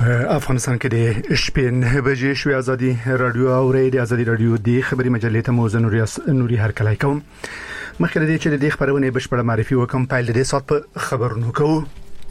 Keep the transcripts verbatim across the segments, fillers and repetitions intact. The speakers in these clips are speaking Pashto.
افغانستان کې د شپې نه بجې شوې ازادي رادیو او د ازادي رادیو د خبري مجلې ته موزه نوري نوري هرکلای کوم مخکې د دې چې د خبرونه بشپړه معرفي وکم پایل د سات په خبرونو کوو.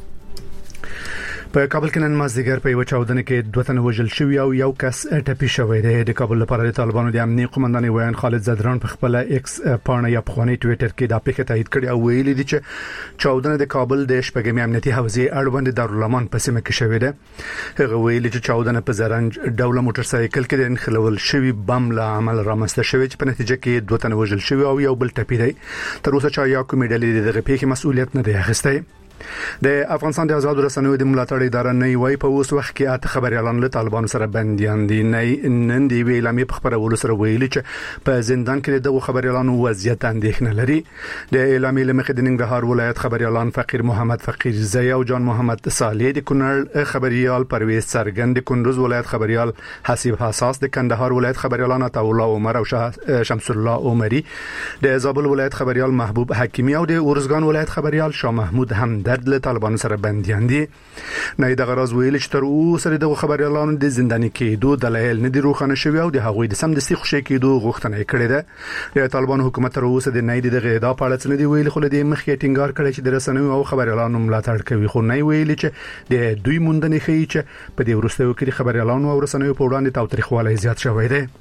په کابل کې نن مازدیګر په یو چاودنه کې دوه تنه وژل شوی او یو کس ټپي شوی دی. د کابل لپاره د طالبانو د امنیت قومندان ویان خالد زدران په خپل ایکس پاڼه یا په خونی ټوئیټر کې د اپیکه تایید کړی او ویلي دی چې چاودنه د کابل د شپږمې امنیتي حوزې اړوند دارالمان په سیمه کې شوې ده. هغه ویلي چې چاودنه په زرنج ډوله موټر سایکل کې د انخلول شوی بم له عمل رامنځته شوی چې په نتیجه کې دوه تنه وژل شوی او یو بل ټپي دی. تر اوسه چا یا کومې ډلې دغه پیښې مسؤلیت نه دی اخیستی. د افغانستان د آزاد رسنیو د ملاتړ اداره نه وی په اوس وخت کې اته خبريالان له طالبانو سره بنديان دي. نه نن دی ویلامي په خبرولو سره ویلي چې په زندان کې دغه خبريالانو وضعیت اندېښنه لري. د اعلامي لمخې د ننګرهار ولایت خبريالان فقیر محمد فقیر زیا او جان محمد صالح د کونړ خبريال پرویز سرګند د کندوز ولایت خبريال حسیب حساس د کندهار ولایت خبريالان عطا الله عمر او شمس الله عمري د زابل ولایت خبريال محبوب حکیمی او د اورزګان ولایت خبريال شاه محمود هم درد له طالبانو سره بنديان دي. نه د غرض ویل چې تر اوسه د خبريالانو د زنداني کېدو دلایل نه دي روښانه شوی او د هغوی د سمدستي خوشي کېدو غوښتنه کړې ده. د طالبانو حکومت تر اوسه د نه د غېدا په اړه څه نه دی ویل، خو د مخکې ټینګار کړی چې د رسنیو او خبريالانو ملاتړ کوي، خو نه ویل چې د دوی موندنې ښیي چې په دې ورستیو کې د خبريالانو او رسنیو په وړاندې تاوتریخوالی زیات شوی دی.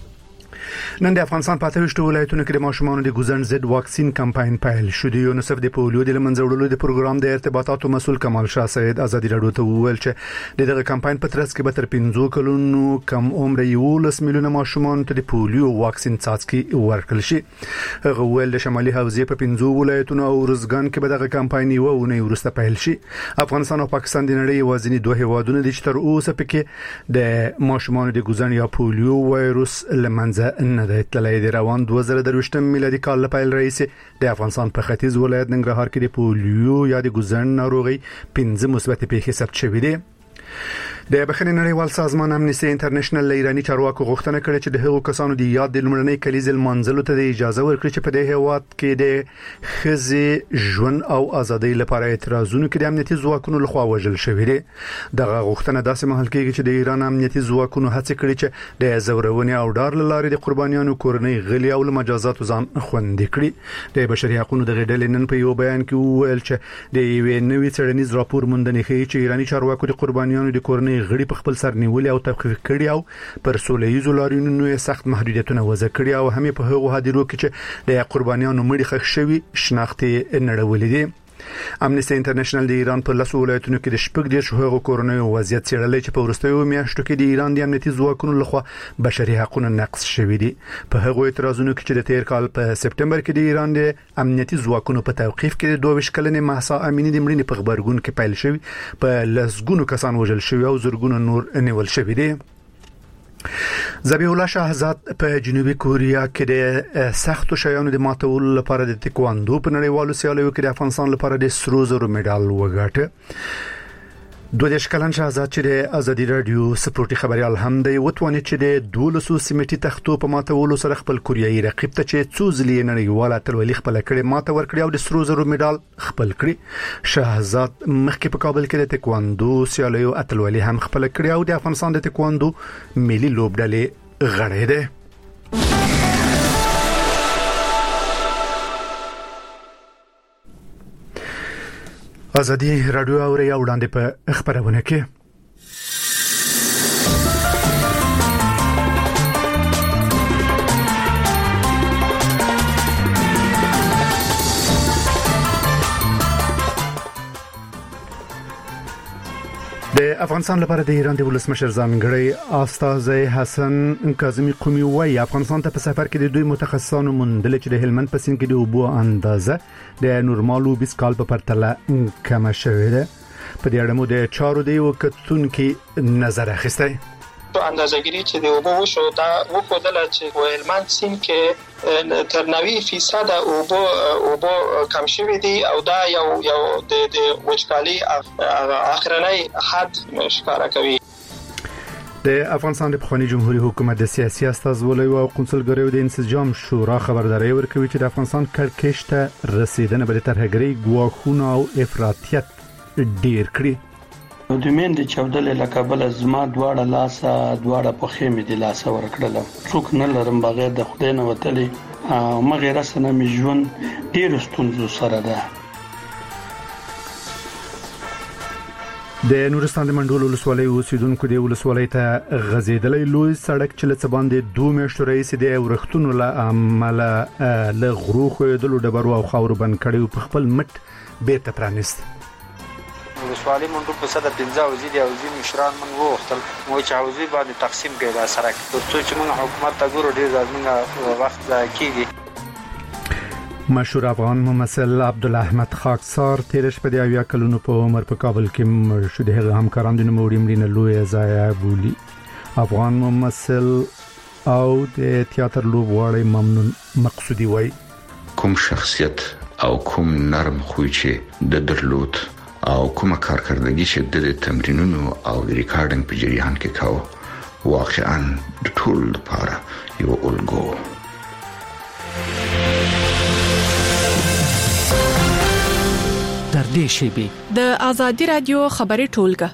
نن د افغانستان په اتوشت ولایتونو کې د ماشومانو د ګوزن ضد واکسین کمپاین پیل شو. د یونیسف د پولیو د منځوړلو د پروګرام د ارتباطاتو مسول کمال شاه سید ازادي رادیو ته وویل چې دغه کمپاین په ترڅ کې به تر پنځه کلونو کم عمر یولس میلیونه ماشومان ته د پولیو واکسین څاڅکي ورکړل شي. هغه ویل د شمالي حوزې په پنځه ولایتونو او ورزګان کې به دغه کمپاین یو ونه ورسته پیل شي. افغانستان او پاکستان د نړۍ وازنی دوه هیوادونه دي چې تر اوسه پکې د ماشومانو د ګوزن یا پولیو وایروس لمنځه نه د اطلاعي د روان دوه زره درویشتم میلادي کال لپاره رئیس د افغانستان په ختیځ ولایت ننګرهار کې د پولیو یا د ګوزن ناروغي پنځه مثبت پیښې ثبت شوې دي. د بخښنې نړیوال سازمان امنیستي انټرنیشنل ایرانی چارواکو غوښتنه کړې چې د هغو کسانو د یاد د لمړنۍ کلیزې منځلو ته د اجازه ورکړي چې په دې هیواد کې د خزي ژوند او ازادۍ لپاره اعتراضونه کې د امنیتي ځواکونو لخوا وژل شوې دي. دغه غوښتنه داسې مهال کېږي چې د ایران امنیتي ځواکونو هڅه کړې چې د زورونې او ډار لارې د قربانیانو کورنۍ غلي او مجازاتو ځان خوندي کړي. د بشري حقوقو د غډلې نن په یو بیان کې وویل چې د یو نوې څېړنیز راپور موندنې ښیي چې ایرانی چارواکو د قربانیانو د کورنۍ غړي په خپل سر نیولې او تخفیف کړي او پر سولهییزو لارینونو سخت محدودیتونه وضع کړي او هم په هغو هدیرو کې چې د قربانیانو مړي ښخ شوي شناختي نړولې دي. امنیستي انټرنیشنل د ایران په لاسو ولایتونو کې د شپږ دیرش هغو کورنیو وضعیت څېړلې چې په وروستیو میاشتو کې د ایران د امنیتي ځواکونو لخوا بشري حقوقو نقض شوي دي. په هغو اعتراضونو کې چې د تیر کال په سپټمبر کې د ایران د امنیتي ځواکونو په توقيف کې د دوه ویشت کلنې مهسا امینی د مړینې په خبرګون کې پیل شوی، په لسګونو کسان وژل شوی او زرګونو نور نیول شوی دي. ذبیح الله شاهزاد په جنوبي کوریا کې د سختو شیانو د ماتولو لپاره د تکواندو په نړیوالو سیالیو کې د افغانستان لپاره د سرو زرو مډال وګاټه. دوه دیش کلن شاهزاد چې د ازادي رادیو سپورټي خبريال هم دی وتوانه چې د دولسو سیمټي تختو په ماتولو سره خپل کوریایي رقیب ته چې څو ځلې نړیواله اتلولي خپل کړي ماته ورکړي او د سرو زرو مډال خپل کړي. شاهزاد مخکې په کابل کې د تکواندو سیالیو اتلولي هم خپل کړي او د افغانستان د تکواندو ملي لوبډلې غړی دی. ازادي رادیو او ریاو وړاندې په خبرونه کې د افغانستان لپاره د ایران د ولسمشر ځانګړی استاذ حسن کاظمی قومي وايي افغانستان ته په سفر کې د دوی متخصصانو مندل چې د هلمند په سیند کې د اوبو اندازه د نورمالو بیس کال په پرتله کم شوې ده. په دې اړه مو د چارو دی وکړونکو نظر اخیستی. په اندازه‌ګیری چې د اوبو وشو دا وکړل چې هلمند سیند کې تر نوي فیصد اوبو اوبو کم شوی دی او دا یو یو د وچکالي اخرنۍ حد ښکارا کوي. د افغانستان د پخوانی جمهوریت حکومت د سیاسي استازولۍ او قونسلګریو د انسجام شورا خبرداري ورکوي چې د افغانستان کړکېچ ته رسیدنه به د ترهګرۍ ګواښونه او افراطیت ډیر کړي. د میندې چاودلې لکه بل زما دواړه لاسه دواړه پخې مې د لاسه ورکړل. څوک نه لرم بغیر د خدای نه وتلې او مغیر سره مې ژوند ډېر ستونزو سره ده. د نورستان د منډول ولسوالۍ اوسیدونکو د ولسوالۍ ته غزیدلې لوی سړک چې لڅ باندې دوه میاشتې رئیس د ورختونو له عمل له غرو خو د ډبرو او خاور بند کړي په خپل مټ بیرته پرانیست. ولسوالۍ منډول په صد پنځه وزیر او وزیر مشران من وختل مو چې اوزي باندې تقسیم کړي دا سړک ترڅو چې موږ حکومت ته ګورو ډیر ځمنه وخت کیږي. مشهور افغان ممثل عبدالله احمد خاکسار تیرش په دیویا کلونو په عمر په کابل کې مړ شو. د هغه همکاران د نوموړي مړینه لوی ضایعه بولي. افغان ممثل او د تیاتر لوبغاړی ممنون مقصودی وای کوم شخصیت او کوم نرم خوی چې د درلود او کومه کارکردګي چې د تمرینونو او د ریکارډینګ په جریان کې کاوه واقعا د ټول لپاره یو الګو. در دې شیبه د ازادي رادیو خبري ټولګه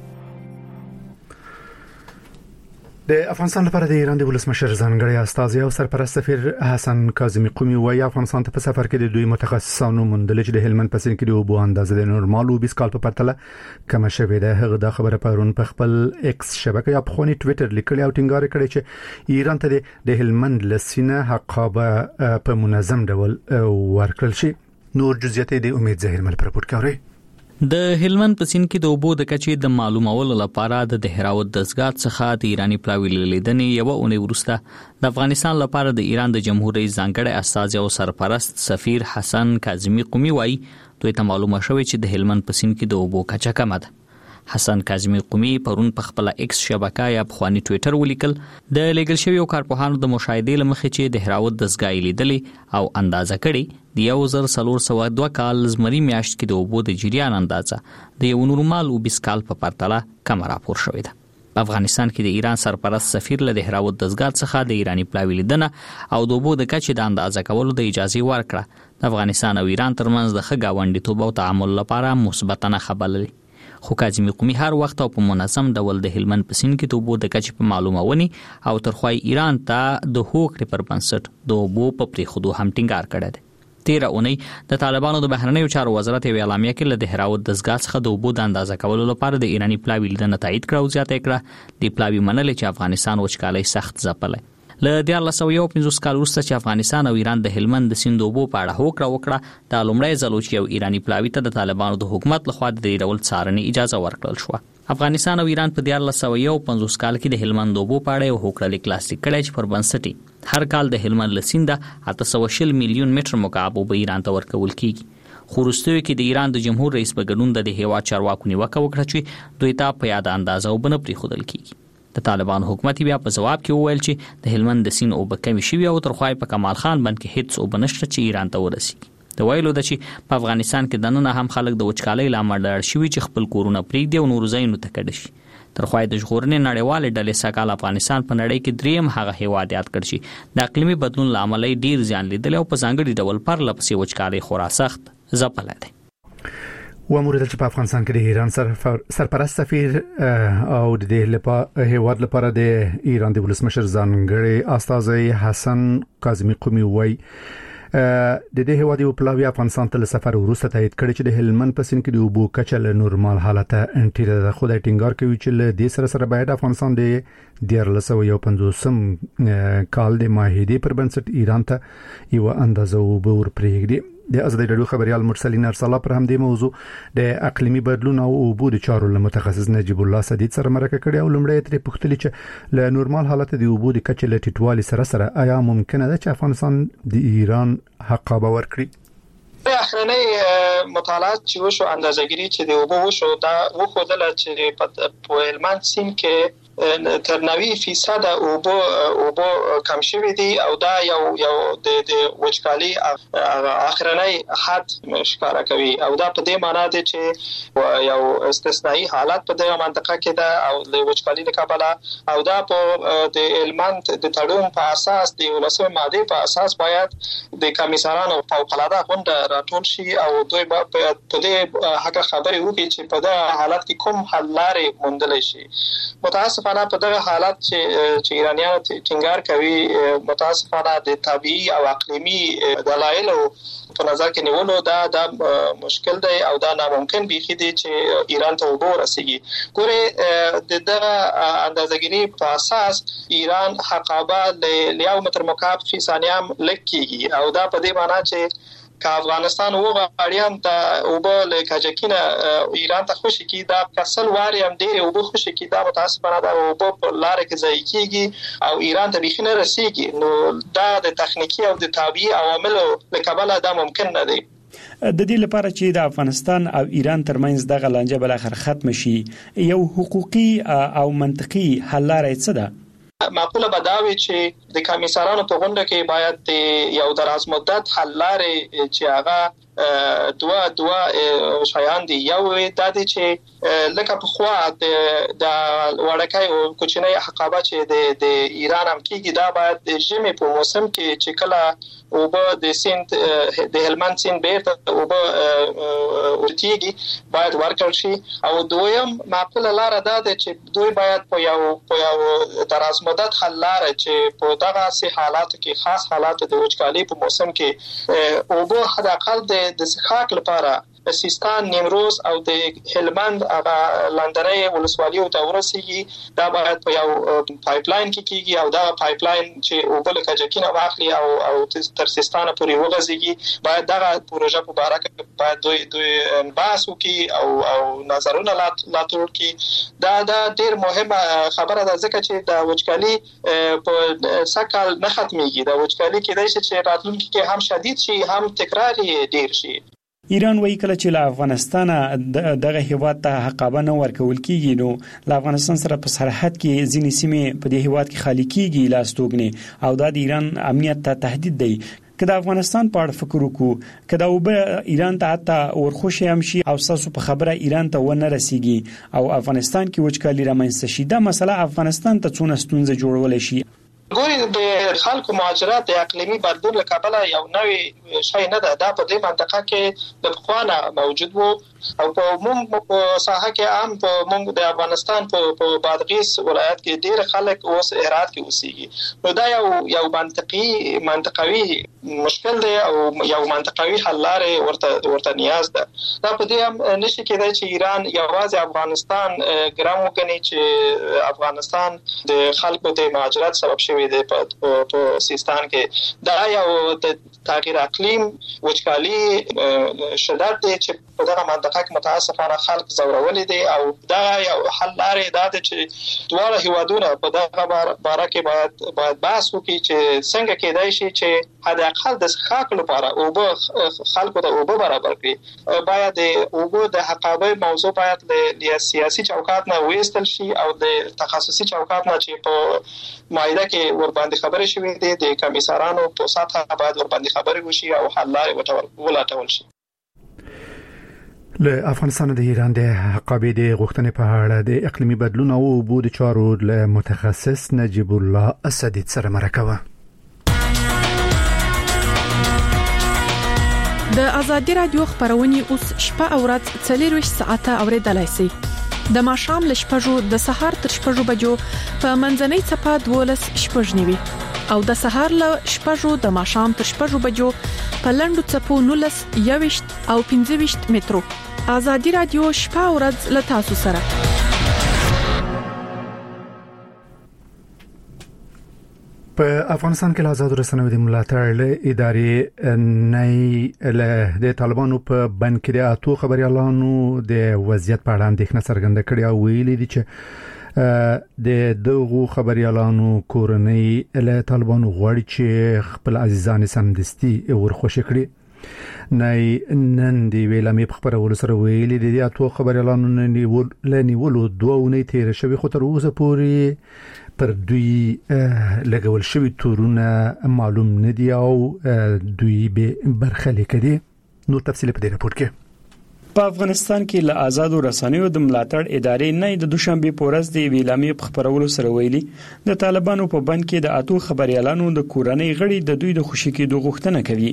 د افغانستان لپاره د ایران د ولسمشر ځانګړی استازی او سرپرست سفیر حسن کاظمی قومي وايي افغانستان ته په سفر کې د دوی متخصصانو موندل چې د هلمند په سیند کې د اوبو اندازه د نورمال او بیس کال په پرتله کم شوې ده. هغه د خبره پرون په خپل ایکس شبکه یا په خونی ټوئیټر لیکلی او ټینګار کړی چې ایران ته د هلمند لسینه حقابه په منظم ډول ورکړل شي. نور جزئیات د امید زهیر مل پرپورټ کوي. د هلمند په سیند کې د اوبو د کچې د معلومولو لپاره د دهراوت دزګات څخه د ایرانی پلاوی لیدنې یو اونۍ وروسته د افغانستان لپاره د ایران د جمهور رئیس ځانګړی استازی او سرپرست سفیر حسن کاظمی قومي وايي دوی ته معلومه شوې چې د هلمند په سیند کې د اوبو کچه کمه ده. حسن کاظمی قومي پرون په خپل ایکس شبکه یا په خواني ټوئیټر ولیکل د لیګل شوی او کارپوهانو د مشاهده لمخې چې د دهراوت دزګای لیدلې او اندازه کړي د یو زر څلور سوه دوه کال زمري میاشت کې د اوبو د جریان اندازه د یو نورمال او بیس کال په پرتله کم راپور شوې ده. په افغانستان کې د ایران سرپرست سفیر له دهراوت دزګات څخه د ایرانی پلاوی لیدنه او د اوبو د کچې د اندازه کولو د اجازه ورکړه. د افغانستان او ایران ترمنځ د ښه ګاونډیتوب او تعامل لپاره مثبت نه خبرلې. خو کاظمی قومي هر وخت او په منظم ډول د هلمند په سیند کې د اوبو د کچې په معلومونی او ترخوای ایران ته د هوکړې پر بنسټ د اوبو په پریخودو هم ټینګار کړی دی. تیر اونۍ د طالبانو د بهرنیو چارو وزارت یو اعلامیه کې له دهراوت دزګات څخه د اوبو د اندازه کولو لپاره د ایرانی پلاوی لیدنه تایید کړه او زیاته کړه د پلاوی منل چې افغانستان وچکالۍ سخت ځپلې. له دیارلس سوه یو پنځوس کال وروسته چې افغانستان او ایران د هلمند د سیند اوبو په اړه هوکړه وکړه د لومړی ځل چې یو ایرانی پلاوی ته د طالبانو د حکومت لخوا د ډول څارنې اجازه ورکړل شو. افغانستان او ایران په دیارلس سوه یو پنځوس کال کې د هلمند اوبو په اړه یو هوکړه لیک لاسلیک کړی چې پر بنسټ هر کال د هلمند لسیند اته سوه شل میلیون متر مکعب اوبه ایران ته ورکول کیږي. خو وروسته کې د ایران د جمهور رئیس په ګډون د هیواد چارواکو نیوکه وکړه چې دوی ته په یاد اندازه وبنه پریښودل کیږي. د طالبان حکومت بیا په جواب کې وویل چې د هلمند د سیند اوبه کمې شوي او ترخوای په کمال خان باندې کې هیڅ اوبه نشته چې ایران ته ورسیږي. د ویلو د چې په افغانستان کې دننه هم خلک د وچکالۍ لامل ډار شوي چې خپل کورونه پریږدي او نور ځایونو ته کډه شي. ترخوای د ژغورنې نړیوالې ډلې سکهال افغانستان په نړۍ کې دریم هغه هیواد یاد کړ چې د اقلیمي بدلون لامل ډیر زیان لیدل او په ځانګړي ډول پرله پسې وچکالۍ خورا سخت ځپلې ده. وامور چې په افغانستان کې د ایران سرپرست سفیر او د دې هیواد لپاره د ایران د ولسمشر ځانګړی استازی حسن کاظمی قومي وايي د دې هیواد یو پلاوی افغانستان ته سفر وروسته تایید کړی چې د هلمند په سیند کې د اوبو کچه له نورمال حالت انټیره د خدای ټینګار کوي چې له دې سره سره باید افغانستان د دیارلس سوه یو پنځوسم کال د معاهدې پر بنسټ ایران ته یو اندازه اوبه ورپرېږدي. د ازادي رادیو خبريال مرسلین ارسلا پر هم د موضوع د اقلیمي بدلون او اوبو د چارو له متخصص نجیب الله سدید سره مرکه کړې او لمړی ترې پوښتنه چې له نورمال حالت د اوبو د کچې له ټیټوالي سره سره آیا ممکنه ده چې افغانستان د ایران حقابه ورکړي؟ اخرنۍ مطالعات چې وشو اندازه‌ګیری چې د اوبو وشو دا وښودل چې په هلمند سیند کې تر نوي فیصد اوبو اوبو کم شوي دي او دا یو یو د وچکالي اخرنۍ حد ښکاره کوي او دا په دې معنی دی چې یو استثنایی حالت په دغه منطقه کې ده او د وچکالي له کبله او دا په د هلمند د تړون په اساس د ولسمې ماده په اساس باید د کمیسارانو فوق العاده غونډه راټول شي او دوی په دې حق خبرې وکړي چې په دغه حالت کې کوم حل لارې موندل شي. متاسفانه په دغه حالت چې چې ایرانیان ټینګار کوي، متاسفانه د طبيعي او اقلیمي دلایلو په نظر کې نیولو دا د مشکل دی او دا ناممکن بيخي دی چې ایران ته وګور رسیږي. ګوره د دغه اندازه‌ګیری په اساس ایران حقابه ل یو متر مکعب فی ثانیه لکېږي او دا په دې معنی چې که افغانستان وغواړي ته او بل کاجکینه ایران ته خوشي کی دا کسل واري هم ډېر او بل خوشي کی دا متاسفانه دا او په لار کې ځای کیږي او ایران ته بيخي نه رسیږي. نو دا د تخنیکی او د طبيعي عواملو لکبله دا ممکن نه دی. د دې لپاره چې د افغانستان او ایران ترمنځ دغه لانجه بل اخر ختم شي، یو حقوقي او منطقي حل لارې څه ده؟ معقوله بداوي چې د کمیسارانو په غونډه کې باید یو دراز مدت حل لارې چې هغه دوا دوا شایان دی. یو دا دی چې لکه په خوا د وړکای او کوچنۍ حقابه چې د د ایران هم کېږي دا باید د ژمي په موسم کې چې کله او به د سیند د هلمند سیند بیرته او به ورتيږي باید ورکړل شي. او دویم معقوله لار ده چې دوی باید په یو په یو دراز مدت حل لار چې په دغه سي حالاتو کې خاص حالات د وچکالي په موسم کې او به حد اقل د د سخاک لپاره سیستان، نیمروز او د هلمند هغه لاندنۍ ولسوالیو ته ورسیږي. دا باید په یو پایپ لاین کې کیږي او دا پایپ لاین چې او بل کاجکینه واخلي او او تر سیستان پورې وغځيږي. باید دا پروژه په باره کې باید دوی دوی بحث وکړي او او نظرونه لاتور کړي. دا دا ډیر مهمه خبره ده ځکه چې د وچکالي په سکهال نه ختميږي. د وچکالي کې د چې راتلونکي کې هم شدید شي هم تکراری ډیر شي. ایران وایي کله چې له افغانستان دغه هیواد ته حقابه نه ورکول کیږي نو له افغانستان سره په سرحد کې ځینې سیمې په دې هیواد کې خالی کیږي لاستوګنې او دا د ایران امنیت ته تهدید دی. که د افغانستان په اړه فکر وکړو، که دا وبه ایران ته حتی ورخوشي هم شي او تاسو په خبره ایران ته ونه رسیږي او افغانستان کې وچکالي رامنځته شي، دا مسله افغانستان ته څونه ستونزه جوړول شي. ګوري د خلکو مهاجرت د اقلیمي بدلون له کبله یو نوې شی نه ده. دا په دې منطقه کې د پخوانه موجود وو او په موږ په ساحه کې عام په موږ د افغانستان په بادغیس ولایت کې ډېر خلک اوس هرات کې اوسېږي. نو دا یو یو منطقي منطقوي مشکل دی او یو منطقوي حل لارې ورته ورته نیاز ده. دا په دې هم نشي کېدای چې ایران یوازې افغانستان ګرام وګڼي چې افغانستان د خلکو د مهاجرت سبب شوی دی په سیستان کې. دا یو د تغییر اقلیم وچکالي شدت دی چې په دغه منطقه کې متاسفانه خلک زورولې دي او دا یو حل لارې دا دی چې دواړه هیوادونه په دغه باره کې باید باید بحث وکړي چې څنګه کېدای شي چې حد اقل د څښاک لپاره اوبه خلکو ته اوبه برابر کړي. باید د اوبو د حقابه موضوع باید له سیاسي چوکاټ نه وېستل شي او د تخصصي چوکاټ نه چې په مایده کې ور باندې خبرې شوې دي د کمیسارانو په ساته باید ور باندې خبرې وشي او حل لارې ولټول شي. له افغانستان د ایران د حقابې د غوښتنې په اړه د اقلیمي بدلون او اوبو د چارو له متخصص نجیب الله اسدی سره مرکه. د ازادي رادیو خبرونه اوس شپه او ورځ څلور ساعته اوریدلای شئ. د ماښام ل شپږو د سهار تر شپږو بجو په منځنۍ چپه دولس شپږنیوي او د سهار ل شپږو د ماښام تر شپږو بجو په لندو چپو نولس یويشت او پنځه مترو. ازادي رادیو شپه او ورځ ل تاسو سره. په افغانستان کې آزاد رسنیو د ملاتړ له ادارې نه له د طالبانو په بند کې د اتو خبريالانو د وضعیت په اړه اندېښنه څرګنده کړې او ویلي دي چې د دغه خبريالانو کورنۍ له طالبانو غواړي چې خپل عزیزان سمدستي ورخوشي کړي. نه نن دی ویلامې په خبرولو سره ویلي دي د اتو خبريالانو نیول لنیولو دوه ونې تیر شوی خو تر اوسه پورې پر دوی لګول شوی تورونه معلوم نه دي او دوی به برخه لیکدي. نو تفصیل په دې راپور کې. په افغانستان کې له آزاد رسنیو د ملاتړ ادارې نه د دوشنبه پورز دی ویلامې په خبرولو سره ویلي د طالبانو په بند کې د اتو خبريالانو د کورنۍ غړي د دوی د خوشي کېدو غوښتنه کوي.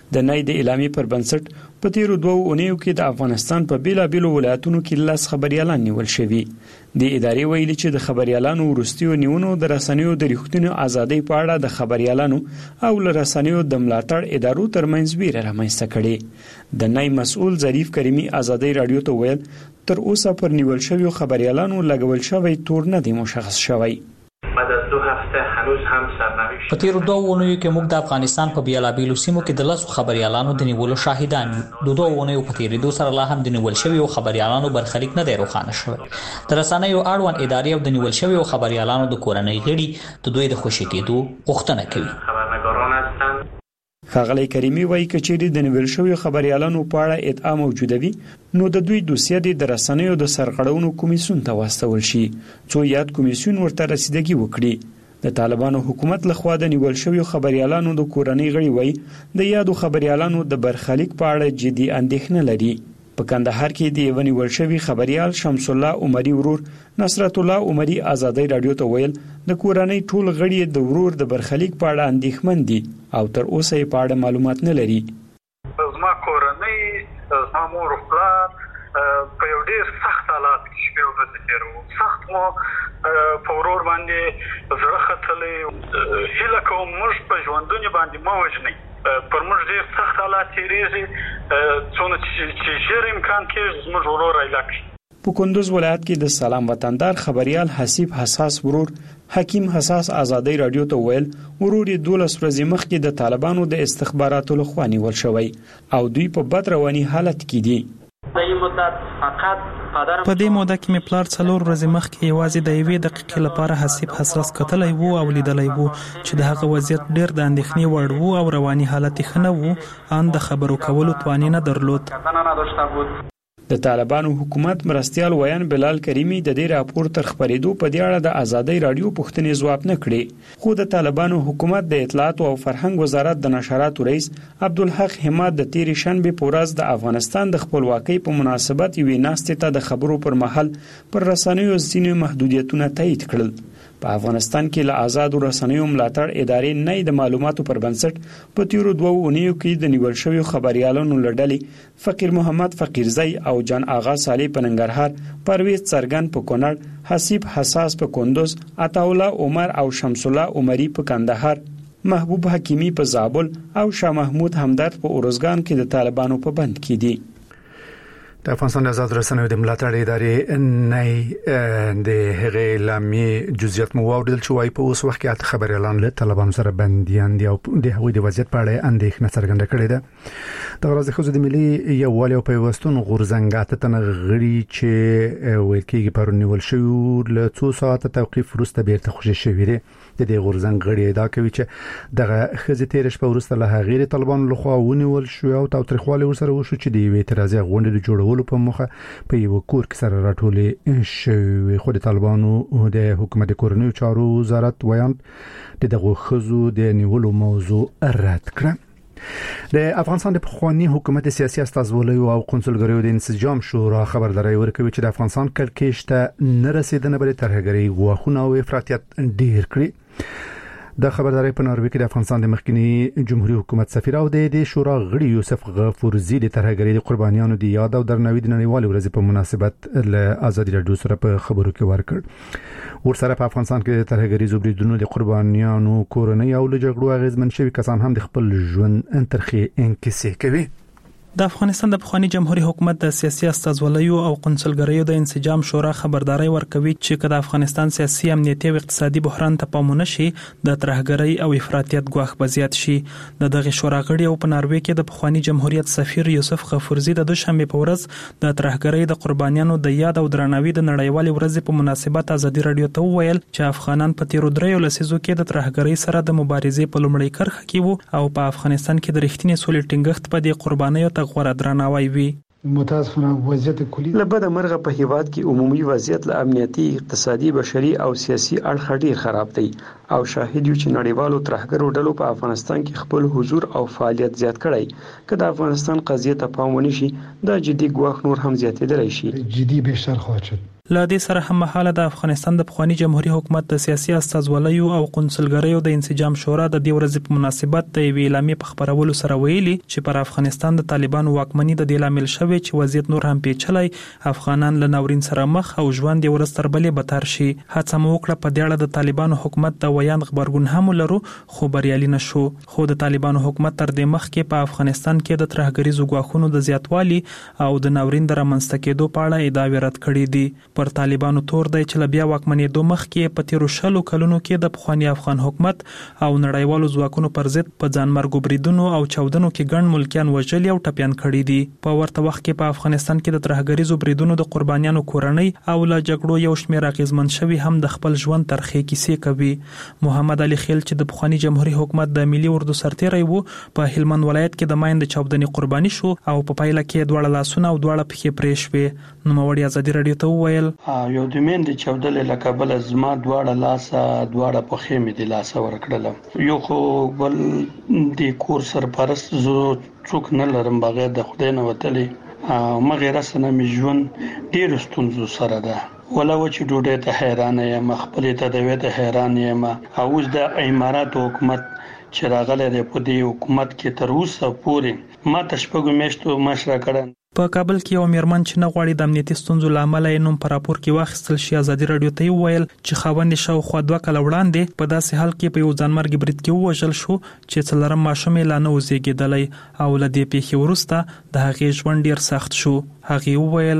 د نای د اعلامیې پر بنسټ په تیرو دوه اونیو کې د افغانستان په بیلابیلو ولایتونو کې لاس خبريالان نیول شوي. د ادارې ویلي چې د خبريالانو ورستیو نیونو د رسنیو د ریښتینو ازادۍ په اړه د خبريالانو او ل رسنیو د ملاتړ ادارو ترمنځ ویره رامنځته کړي. د نای مسؤل ظریف کریمي ازادۍ رادیو ته ویل تر اوسه پر نیول شویو خبريالانو لګول شوی تور نه دی مشخص شوی. بعد از دو هفته هنوز هم سرنوشت په تیرو دوه اونیو کې موږ د افغانستان په بیلابیلو سیمو کې د لاسو خبريالانو د نیولو شاهدان یو. د دوه اونیو په تیریدو سره لا هم د نیول شویو خبريالانو برخلیک نه دی روښانه شوی. د رسنیو اړوند ادارې او د نیول شویو خبريالانو د کورنۍ غړي د دوی د خوشی کېدو غوښتنه کوي. خبرنگاران هستند. ښاغلی کریمي وایي چې چیرې د نیول شویو خبريالانو په اړه ادعا موجوده وي نو د دوی دوسیه د رسنیو د سرغړونو کمیسیون ته واستول شي څو یاد کمیسیون ورته رسیدګي وکړي. د طالبانو حکومت لخوا د نیول شویو خبريالانو د کورنۍ غړي وایي د یادو خبريالانو د برخلیک په اړه جدي اندېښنه لري. په کندهار کې د یو نیول شوی خبريال شمس الله عمري ورور نصرت الله عمري ازادۍ رادیو ته ویل د کورنۍ ټول غړي د ورور د برخلیک په اړه اندېښمن دي او تر اوسه یې په اړه معلومات نه لري. زما کورنۍ زما مور او پلار په یو ډېر سخت حالات کې شپې او ورځې تېروي. سخت مو په ورور باندې زړه ختلی. هیله کوم موږ په ژوندوني باندې مه وژنئ. پر موږ ډېر سخت حالات تېرېږي څونه چې ژر امکان کېږي زموږ ورور علاج کړي. په کندوز ولایت کې د سلام وطندار خبريال حسیب حساس ورور حکیم حساس ازادۍ رادیو ته ویل ورور یې دولس ورځې مخکې د طالبانو د استخباراتو لخوا نیول شوی او دوی په بد رواني حالت کې دي. په دې موده کې مې پلار څلور ورځې مخکې یوازې د یوې دقیقې لپاره حسیب حساس کتلی وو او لیدلی وو چې د هغه وضعیت ډېر د اندېښنې وړ وو او رواني حالت یې ښه نه وو. ان د خبرو کولو توان نه درلود. د طالبانو حکومت مرستيال ویان بلال کریمی د دې راپور تر خبرېدو په دې اړه د ازادۍ رادیو پوښتنې ځواب نه کړي. خو د طالبانو حکومت د اطلاعات او فرهنګ وزارت د نشراتو رئیس عبدالحق حماد د تیرې شنبه په ورځ د افغانستان د خپلواکۍ په مناسبت یوې ناستې ته د خبرو پر مهال پر رسنیو ځینې محدودیتونه تایید کړل. په افغانستان کې له آزادو رسنیو ملاتړ ادارې نه د معلوماتو پر بنسټ په تیرو دوه اونیو کې د نیول شویو خبريالانو لړلې فقیر محمد فقیرزئی او جان آغا صالح په ننګرهار، پرویز څرګن په کونړ، حسیب حساس په کندوز، عطا الله عمر او شمس الله عمري په کندهار، محبوب حکیمی په زابل او شاه محمود همدرد په اورزګان کې د طالبانو په بند کې دي. د افغانستان د آزاد رسنیو د ملاتړ ادارې نه د هغې لامې جزئیات مو واوریدل چې وايي په اوس وخت کې اته خبريالان له طالبانو سره بنديان دي او د هغوی د وضعیت په اړه اندېښنه څرګنده کړې ده. د غرض خو د ملي یووالي او پیوستون غورځنګ ته تنغړي چې ویل کېږي پر نیول شو له څو ساعت توقيف وروسته بیرته خوشي شوی دی. د دې غورځنګ غړي ادعا کوي چې دغه خزې تیر شپه وروسته له غیر طالبانو لخوا ونیول شو او تاوتریخوالی ورسره وشو چې د یوې اعتراضي غونډې د جوړولو په مخه په یو کور کې سره راټولې شوې. خو د طالبانو د حکومت کورنیو چارو وزارت ویان دغه خزو د نیولو موضوع رد کړ. د افغانستان د پخوانی حکومت سیاسي استازولۍ او قونسلګریو د انسجام شورا خبرداري ورکوي چې د افغانستان کلکېش ته نه رسیدنه بل ترهګری غواخونه او افراطیت ډیر کړی. د خبرداري په ناروې کې د افغانستان د مخکنی جمهوریت حکومت سفیر او د شورا غړي یوسف غفورزی د ترهګری د قربانیانو د یاد او درناوي د نړیوال ورځې په مناسبت له ازادي رادیو سره په خبرو کې ورکړ. ورسره په افغانستان کې د ترهګری زوبریدونو د قربانیانو کورنۍ او له جګړو اغیزمن شوي کسان هم د خپل ژوند انترخي انکسي کوي. د افغانستان د پخوانی جمهوریت حکومت د سیاسي استازولیو او قونسلګریو د انسجام شورا خبرداري ورکوي چې کله افغانستان سیاسي امنیتي او اقتصادي بحران ته پام ونشي د ترهګری او افراطیت ګواښ بزیات شي. د دغه شورا غړي او په ناروې کې د پخوانی جمهوریت سفیر یوسف غفورزی د دوشنبه په ورځ د ترهګری د قربانیانو د یاد او درناوي د نړیوال ورځې په مناسبت ازادي رادیو ته وویل چې افغانان په تیرو دریو لسیزو کې د ترهګری سره د مبارزې په لومړۍ کرښه کې وو او په افغانستان کې د رښتینې سولې ټینګښت په دې قربانیو ته غوړه درناوی وي. متاسفانه وضعیت کلی لبد مرغه په هیواد کې عمومي وضعیت له امنیتي، اقتصادي، بشري او سیاسي اړخ ډیر خراب دی او شاهد یو چې نړیوالو ترهګرو ډلو په افغانستان کې خپل حضور او فعالیت زیات کړی. که د افغانستان قضیه ته پام ونشي دا جدي ګواښ نور هم زیاتېدلی شي. جدي بهتر خواهد شد. ل دې سره هم مهاله د افغانستان د پخوانی جمهوریت حکومت د سیاسي استازولیو او قونسلګریو د انسجام شورا د دې ورځې په مناسبت د ویلامي په خبرولو سره ویلي چې پر افغانستان د طالبانو واکمنۍ د دې لامل شوی چې وضعیت نور هم پیچلی افغانان له ناورین سره مخ او ژوند یې ورځ تر بلې بدتر شي. هڅه مو وکړه په دې اړه د طالبانو حکومت د ویاند خبرګون هم لرو خو بریالي نشو. خو د طالبانو حکومت تر دې مخکې په افغانستان کې د ترهګریزو ګواښونو د زیاتوالي او د ناورین د رامنځته کېدو په اړه ادعاوې رد کړې دي. پر طالبانو تور دی چې له بیا واکمنېدو مخکې په تیرو شلو کلونو کې د پخوانی افغان حکومت او نړیوالو ځواکونو پر ضد په ځانمرګو بریدونو او چاودنو کې ګڼ ملکیان وژلي او ټپیان کړي دي. په ورته وخت کې په افغانستان کې د ترهګریزو بریدونو د قربانیانو کورنۍ او له جګړو یو شمېر اغیزمن شوي هم د خپل ژوند ترخې کیسې کوي. محمد علي خیل چې د پخوانی جمهوریت حکومت د ملي اردو سرتیری وو په هلمند ولایت کې د ماین د چاودنې قرباني شو او په پایله کې دواړه لاسونه او دواړه پښې پرې شوې. نوموړي ازادي رادیو ته وویل یو د مین د چاودلې له کابل زما دواړه لاسه دواړه پښې مې د لاسه ورکړل. یو خو بل د کور سرپرست زو څوک نه لرم بغیر د خدای نه وتلی مغیر سره مې ژوند ډیر ستونزو سره ده. ولا و چې ډوډۍ ته حیران یم خپل ته د وې ته حیران یم او د امارات حکومت چې راغله د پدې حکومت کې تر اوسه پورې ما تشپګو میشتو مشره کړن. په کابل کې یو میرمن چې نه غواړي د امنیتي ستونزو لامل یې نوم پر راپور کې واخیستل شي ازادي رادیو ته ویل چې خاوند شاوخوا دوه کاله وړاندې په داسې حال کې په یو ځانمرګي برید کې ووژل شو چې څلورم ماشوم یې لا نه وزېږېدلی او له دې پیښې وروسته د هغې ژوند ډیر سخت شو. هغې وویل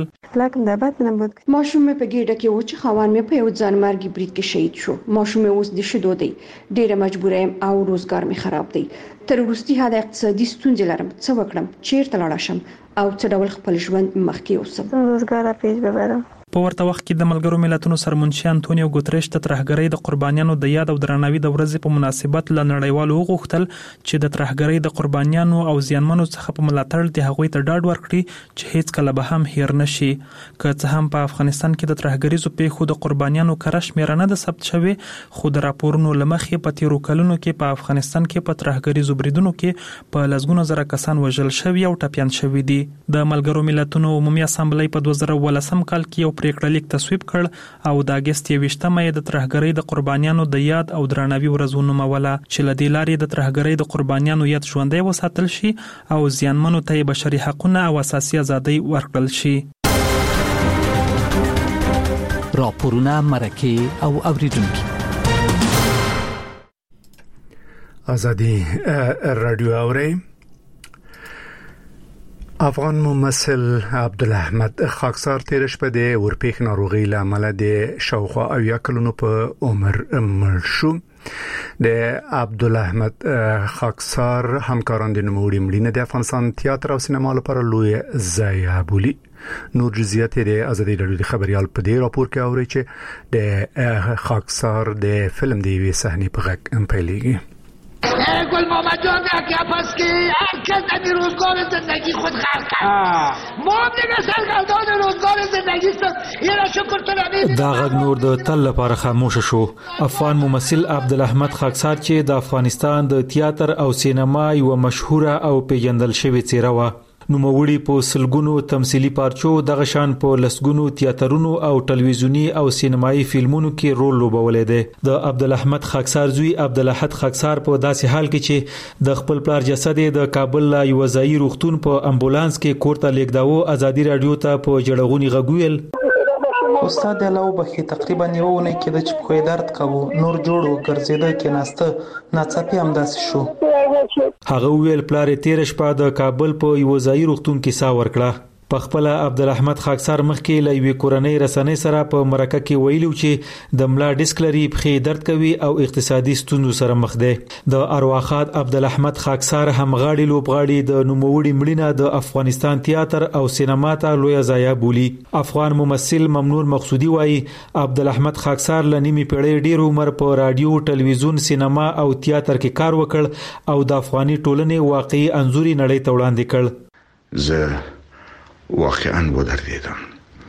ماشوم مې په ګېډه کې و چې خاوند مې په یو ځانمرګي برید کې شهید شو. ماشوم مې اوس د شیدو دی ډیره مجبوره یم او روزګار مې خراب دی. تر وروستي حد اقتصادي ستونزې لرم. څه وکړم؟ چیرته لاړ شم او څه ډول خپل ژوند مخکې اوسم؟ روزګار پیش ببرم. په ورته وخت کې د ملګرو ملتونو سرمنشي انټونیو ګوتریش د ترهګرۍ د قربانیانو د یاد او درناوي د ورځې په مناسبت له نړیوالو وغوښتل چې د ترهګرۍ د قربانیانو او زیانمنو څخه په ملاتړ د هغوی ته ډاډ ورکړي چې هیڅ کله به هم هیر نشي. که څه هم په افغانستان کې د ترهګریزو پیښو د قربانیانو کره شمېره نه ده ثبت شوې خو د راپورونو له مخې په تیرو کلونو کې په افغانستان کې په ترهګریزو بریدونو کې په لسګونو زره کسان وژل شوي او ټپیان شوي دي. د ملګرو ملتونو عمومي اسامبلۍ په دوه زره ولسم کال کې یو پریکړه لیک تصویب کړ او د اگست یوویشتمه یې د ترهګرۍ د قربانیانو د یاد او درناوي ورځ ونوموله چې له دې لارې د ترهګرۍ د قربانیانو یاد ژوندی وساتل شي او زیانمنو ته یې بشري حقونه او اساسي ازادۍ ورکړل شي. راپورونه مرکه او اوریدونکي ازادي رادیو اوري. افغان ممثل عبدالاحمد خاکسار تیر شپه د ورپېښ ناروغي لامل د شاوخوا اویا کلونو په عمر مړ شو. د عبدالاحمد خاکسار همکاران د نوموړي مړینه د افغانستان تیاتر او سینما لپاره لوی ضایعه بولي. نور جزئیات د ازادي رادیو د خبريال په دې راپور کې اوري چې د خاکسار د فلم د وی صحنه په غږ ام پیلېږي. گل محمد جان که پس که هر کس در روزگار زندگی خود خلق کرد ما هم دیگه سرگردان روزگار زندگی است. یه را شکر تو نبید دا غږ نور د تل لپاره خاموش شو. افغان ممثل عبدالاحمد خاکسار چې د افغانستان د تیاتر او سینما یو مشهوره او پیژندل شوی څیره و. نوموړي په سلګونو تمثيلي پارچو دغه شان په لسګونو تیاترونو او ټلویزیونی او سینمایي فلمونو کې رول لوبولې ده. د عبدالاحمد خاکسار زوی عبدالاحد خاکسار په داسې حال کې چې د خپل پلار جسد د کابل لا یو ځای روغتون په امبولانس کې کوړه لیکداو ازادي رادیو ته په جړغونی غویل. استاد علاوه بخي تقریبا یو ونه کې د چپخوي درد کوو نور جوړو ګرځیدا کې ناسته ناڅاپي همداسې شو. هغه ویل پلار تیر شپه د کابل په یو ځای روغتون کې سا ورکړه. په خپل عبدالاحمد خاکسار مخکې لوي کورنۍ رسنۍ سره په مرکه کې ویلو چې د ملا ډیسک لري په درد کوي او اقتصادي ستونزو سره مخ ده. د ارواخات عبدالاحمد خاکسار همغاړي لوبغاړي د نوموړي مړینه د افغانستان تیاتر او سینما ته لوی ضایعه بولي. افغان ممثل ممنون مقصودی وایي عبدالاحمد خاکسار لنیمي پیړۍ ډیر عمر په رادیو ټلویزیون سینما او تیاتر کې کار وکړ او د افغاني ټولنې واقعي انزوري نړۍ ته وړاندې کړ. زه واقعا ودردیدم.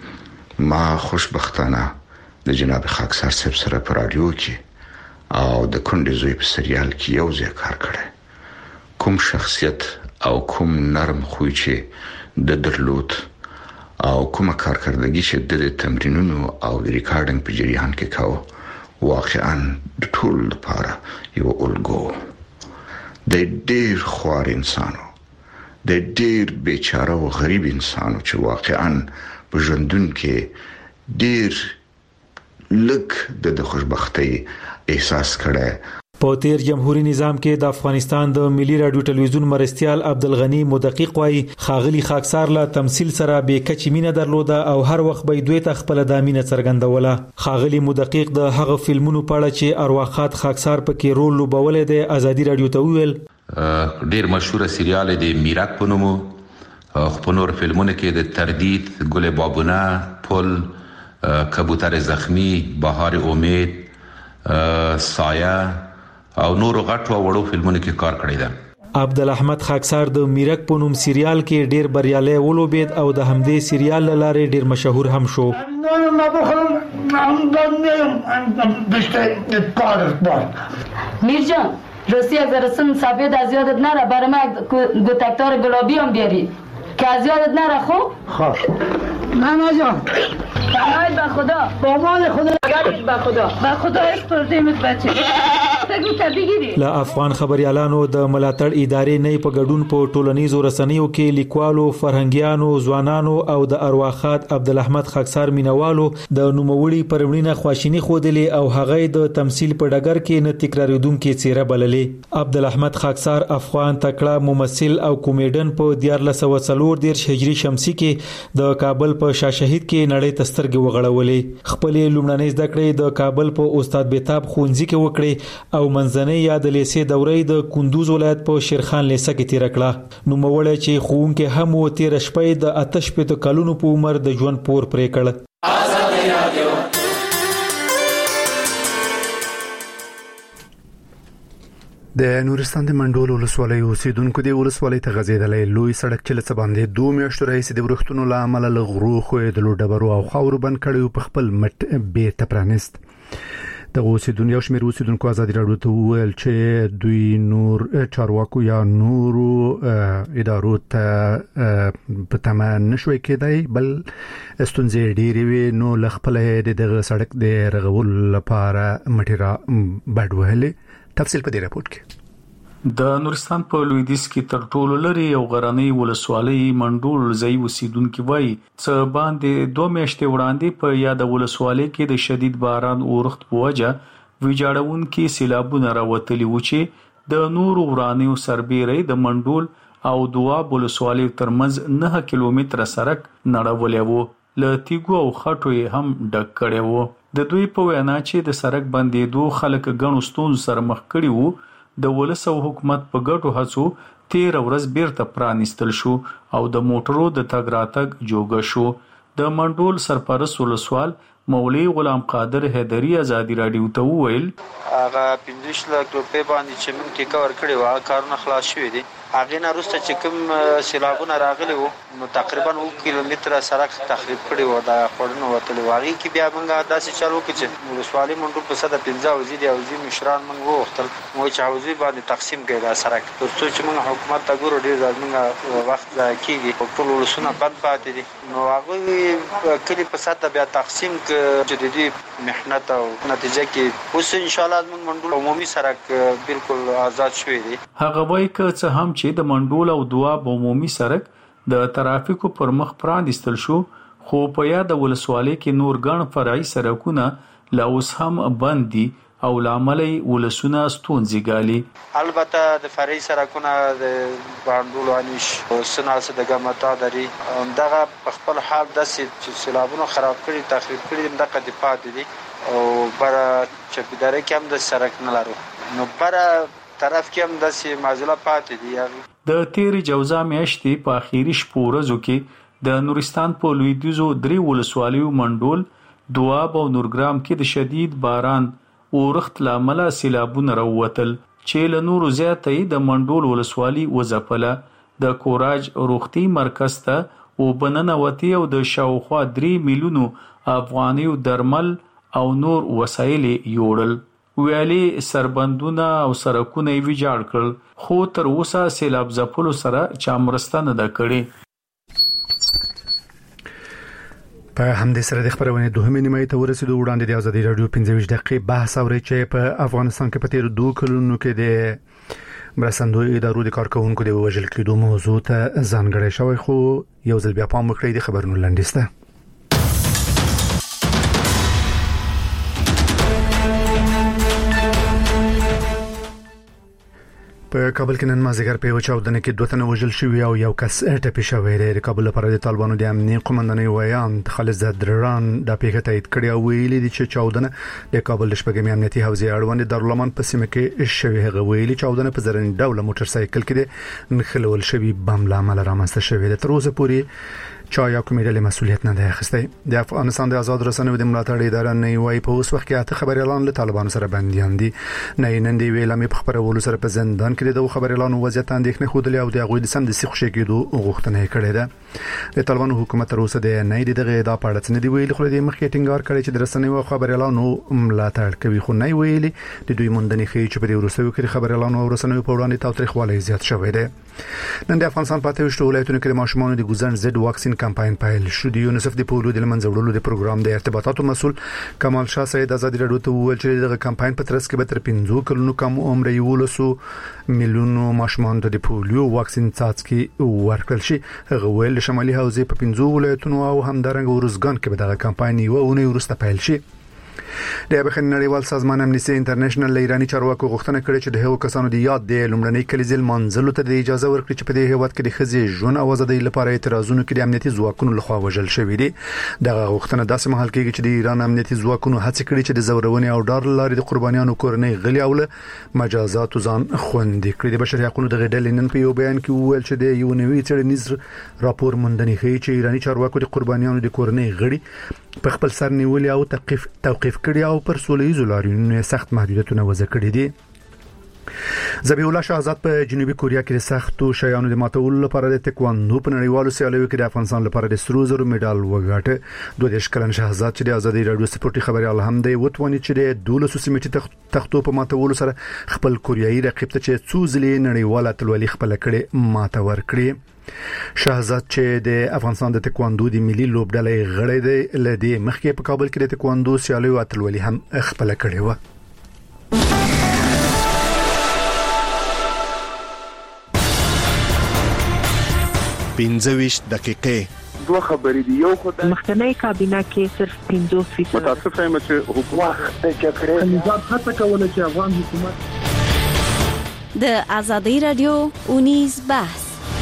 ما خوشبختانه د جناب خاکسار صاحب سره په رادیو کې او د کونډې زوی په سریال کې یو ځای کار کړی. کوم شخصیت او کوم نرم خوی چې د درلود او کومه کارکردګي چې د تمرینونو او ریکارډینګ په جریان کې کاوه واقعا د ټول لپاره یو الګو د ډېر خوار انسانو د ډېر بیچاره او غریب انسانو چې واقعا په ژوندون کې ډېر لږ د خوشبختۍ احساس کړي. په تیر جمهوریت نظام کې د افغانستان د ملي رادیو ټلویزیون مرستيال عبدالغنی مدقق وای خاغلی خاکسار لا تمثيل سره به کچ مینه درلوده او هر وخت به دوی ته خپل دامینه څرګندوله. خاغلی مدقق د هغه فلمونو په اړه چې ارواخات خاکسار پکې رول لوبول د ازادي رادیو ته ویل ډیر مشهور سریال دی میراک په نوم خو نور فلمونه کې د تردید ګل بابونه پل کبوتر زخمی بهار امید سایه او نور غټو وړو فلمونو کې کار کړی دی. عبدالاحمد خاکسار د میرک په نوم سریال کې ډیر بریالي ولوبید او د همدې سریال لاره ډیر مشهور هم شو. میرجان راستی از رسم سفید از یادت نره برای من گوتکتار گلابی هم بیاری که از یادت نره. خب خب ماما جان بناید به خدا با مال خدا بگید به خدا به خدا ایش پردیمت بچه تگو تا بگیری. له افغان خبريالانو د ملاتړ ادارې نه په ګډون په ټولنیزو رسنیو کې لیکوالو فرهنګیانو ځوانانو او د ارواخات عبدالاحمد خاکسار مینوالو د نوموړي پرمړینه خواشینی خودلې او هغه د تمثيل په ډګر کې نه تکراریدونکو څیره بللې. عبدالاحمد خاکسار افغان تکړه ممثل او کمیډین په دیارلس سوه څلور دیرش هجری شمسي کې د کابل په شاه شهید کې نړۍ تسترګې وغړولې. خپل لومړنۍ زده کړې د کابل په استاد بیتاب خونځي کې وکړې او منځنۍ یا د لیسې دورې د کندوز ولایت په شیرخان لیسه کې تیر کړه. نو موړی چې خوونکې هم و تیر شپې د آتش په کلونو په عمر د ژوند پور پرې کړ. آزادي رادیو د نورستان د منډول ولسوالۍ اوسیدونکو د ولسوالۍ ته غځېدلې لوی سړک چې لڅ باندې دوه میاشتې راځي د ورښتونو لامل لغرو خو د لوډبرو او خاور بند کړي په خپل مټ به تپرانست. د اوسیدونکو یو شمېر اوسیدونکو ازادي راډیو ته ویل چې دوی نور چارواکو یا نورو ادارو ته په تمه نشوي کېدای بل استونزې ډېرې وي نو لخپل د سړک د رغول لپاره مټیرا بډوهلې. تفصیل په دې راپورټ کې د نورستان په لویدیځ کې تر ټولو لري یو غرنۍ ولسوالۍ منډول ځای اوسیدونکو وایي چې باندې دوه میاشتې وړاندې په یاد ولسوالۍ کې د شدید باران اورښت په وجه ویجاړونکو سیلابونه راوتلي و چې د نور ورانیو سربېره د منډول او دواب ولسوالۍ ترمنځ نه کیلومتره سړک نړولې و ل تیګو او خټو هم ډک کړي و. د دوی په وینا چې د سړک بندېدو خلک غنو ستونزو سره مخ کړي وو د ولس او حکومت په ګډو هڅو تیر ورځ بیرته پرانیستل شو او د موټرو د تګ راتګ جوګه شو. د منډول سرپرست ولسوال مولوی غلام قادر حیدری ازادي راډیو ته وویل هغه پنځه لک روپۍ باندې چې موږ ټیکا ورکړی و کارونه خلاص شوې دي. هغه نه وروسته چې کوم سیلابونه راغلي وو نو تقریبا اوه کیلومتره سړک تخریب کړی و دا خورنه وتلی و. هغه کې بیا موږ داسې چالو کې چې ولسوالۍ منډول په صد پنځه وزید او زی مشران موږ وختل مو چې حوزې باندې تقسیم کړي دا سړک ترڅو چې موږ حکومت ته ګورو ډیر موږ وخت کېږي ټول ولسونه بند پاتې دي نو هغه کلی په صد بیا تقسیم جديدي محنت او نتیجه کې اوس ان شاء الله موږ منډول عمومي سړک بالکل آزاد شوی دی. هغه وایي چې هم چې د منډول او دواب عمومي سړک د ترافیکو پر مخ پرانیستل شو خو په یاد ولسوالۍ کې نور ګڼ فرعي سړکونه لا اوس هم بند دي او لاملي ولسونه ستونزې ګالي. البته د فرعي سړکونه د باندول انیش او سناس د ګمتا دري دغه خپل حال د سیلابونو خراب کړي تخریب کړي دغه د پاتې دي او بر چپیداري کې هم د سړک نه لرو نو بر طرف کې هم د سي مازله پاتې دي. د تیری جوزا میاشتې په اخیری شپو ورځو کې د نورستان په لویدیځو درې ولسوالیو منډول دواب او نورګرام کې د شدید باران اورښت لامل سیلابونه راووتل چې له نورو زیاتې د منډول ولسوالۍ وځپله. د کوراج روغتي مرکز ته او بننوتی او د شاوخوا درې میلیونو افغانیو درمل او نور وسایل یوړل. ویالي سربندونه او سرکونه یې ویجاړ کړل خو تر اوسه سیلاب ځپلو سره چا مرسته نه ده کړې. په همدې سره د خبرونه دوهمه نیمه ته ورسېدو. وړاندې د ازادي رادیو پنځه ویشت دقیقې بحث اوري چې په افغانستان کې په تیر دوه کلونو کې د مرستندوی ادارو د کارکونکو د وژل کېدو موضوع ته ځانګړی شوی، خو یو ځل بیا پام وکړئ د خبرونو لنډیسته. په کابل کې نن مازیګر په یو چاودنه کې دوه تنه وژل شوي او یو کس ټپي شوی دی. د کابل لپاره د طالبانو د امنیت قومندانۍ ویان خالد زدران د پیښې تایید کړی او ویلي دی چې چاودنه د کابل د شپږمې امنیتي حوزې اړوند دارالمان په سیمه کې شوی. هغه ویلي چاودنه په زرین ډول موټر سایکل کې د نخلول شوی بم له امله رامنځته شوې ده. تر اوسه پورې چا یا کومې ډلې مسؤلیت نه دی اخیستی. د افغانستان د آزاد رسنیو د ملاتړ اداره نه وایي په اوس وخت کې اته خبريالان له طالبانو سره بنديان دي. نه نن دی ویل مې په خبرولو سره په زندان کې د خبريالانو وضعیت اندېښنه خوده او د هغوی د سندسي خوشي کېدو غوښتنه کړې ده. د طالبانو حکومت تر اوسه د نه دی دغه ادعا په اړه نه دی ویل، خو د مخکې ټینګار کړی چې د رسنیو او خبريالانو ملاتړ کوي، خو نه ویلي د دوی موندنې خي چې په دې ورسوي کې خبريالانو او رسنیو په وړاندې تاوتریخوالی زیات شوی دی. نن د افغانستان په اته ویشت ولایتونو کې د ماشومانو د ګوزن زد واکسین کمپاین پیل شو. د یونیسف د پولو د منځوړلو د پروګرام د ارتباطاتو مسول کمال شاه سید ازادي رادیو ته وویل چې دغه کمپاین په ترڅ کې به تر پنځه کلونو کم عمر یولسو میلیونو ماشومان ته د پولیو واکسین څاڅکي ورکړل شي. هغه ویل شمالي حوزې په پنځه ولایتونو او همدارنګه ورزګان کې به دغه کمپاین یو اونۍ وروسته پیل شي. د بخښنې نړیوال سازمان امنیستي انټرنیشنل له ایرانی چارواکو غوښتنه کړې چې د هغو کسانو د یاد د لومړنۍ کلیزل منځلو ته د اجازه ورکړي چې په دې هیواد کې د ښځې ژوند او آزادۍ لپاره اعتراضونه کې د امنیتي ځواکونو لخوا وژل شوي دي. دغه غوښتنه داسې مهال کېږي چې د ایران امنیتي ځواکونو هڅه کړې چې د زورونې او ډار لارې د قربانیانو کورنۍ غلي او له مجازات ځان خوندي کړي. د بشري حقوقو د غډلې نن په یو بیان کې وویل چې د یو نوي څېړنیز راپور موندنې ښيي چې ایرانی چارواکو د قربانیانو د کورنۍ غړي په خپل سر نیولې او توقيف توقيف کړي او پر سولېزو لاریونونو سخت محدودیتونه وضع کړي دي. ذبیح الله شهزاد په جنوبي کوریا کې سختو شیانو د ماتولو لپاره د تکواندو په نړیوالو سیالیو کې د افغانستان لپاره د سرو زرو میډال وګاټه. دوه دیش کلن شهزاد چې د ازادي رادیو سپورټي خبريال هم دی وټونی چې د دولسو سیمټي تختو په ماتولو سره خپل کوریایي رقیب ته چې څو ځلې نړیواله اتلولي خپل کړي ماته ورکړي. شهزاد چې د افغانستان د تکواندو د ملي لوبډلې غړی دی، لدی مخکې په کابل کې د تکواندو سیالیو اتلولي هم خپل کړي و. پنځه ویشت دقیقې دوه خبرې دي. یو خو د مخکنی کابینه کې صرف پنځوس فیصد متاسفه یم چې حکومت د جګړې نظام هڅه کوله چې افغان حکومت د ازادي رادیو اونیز بحث.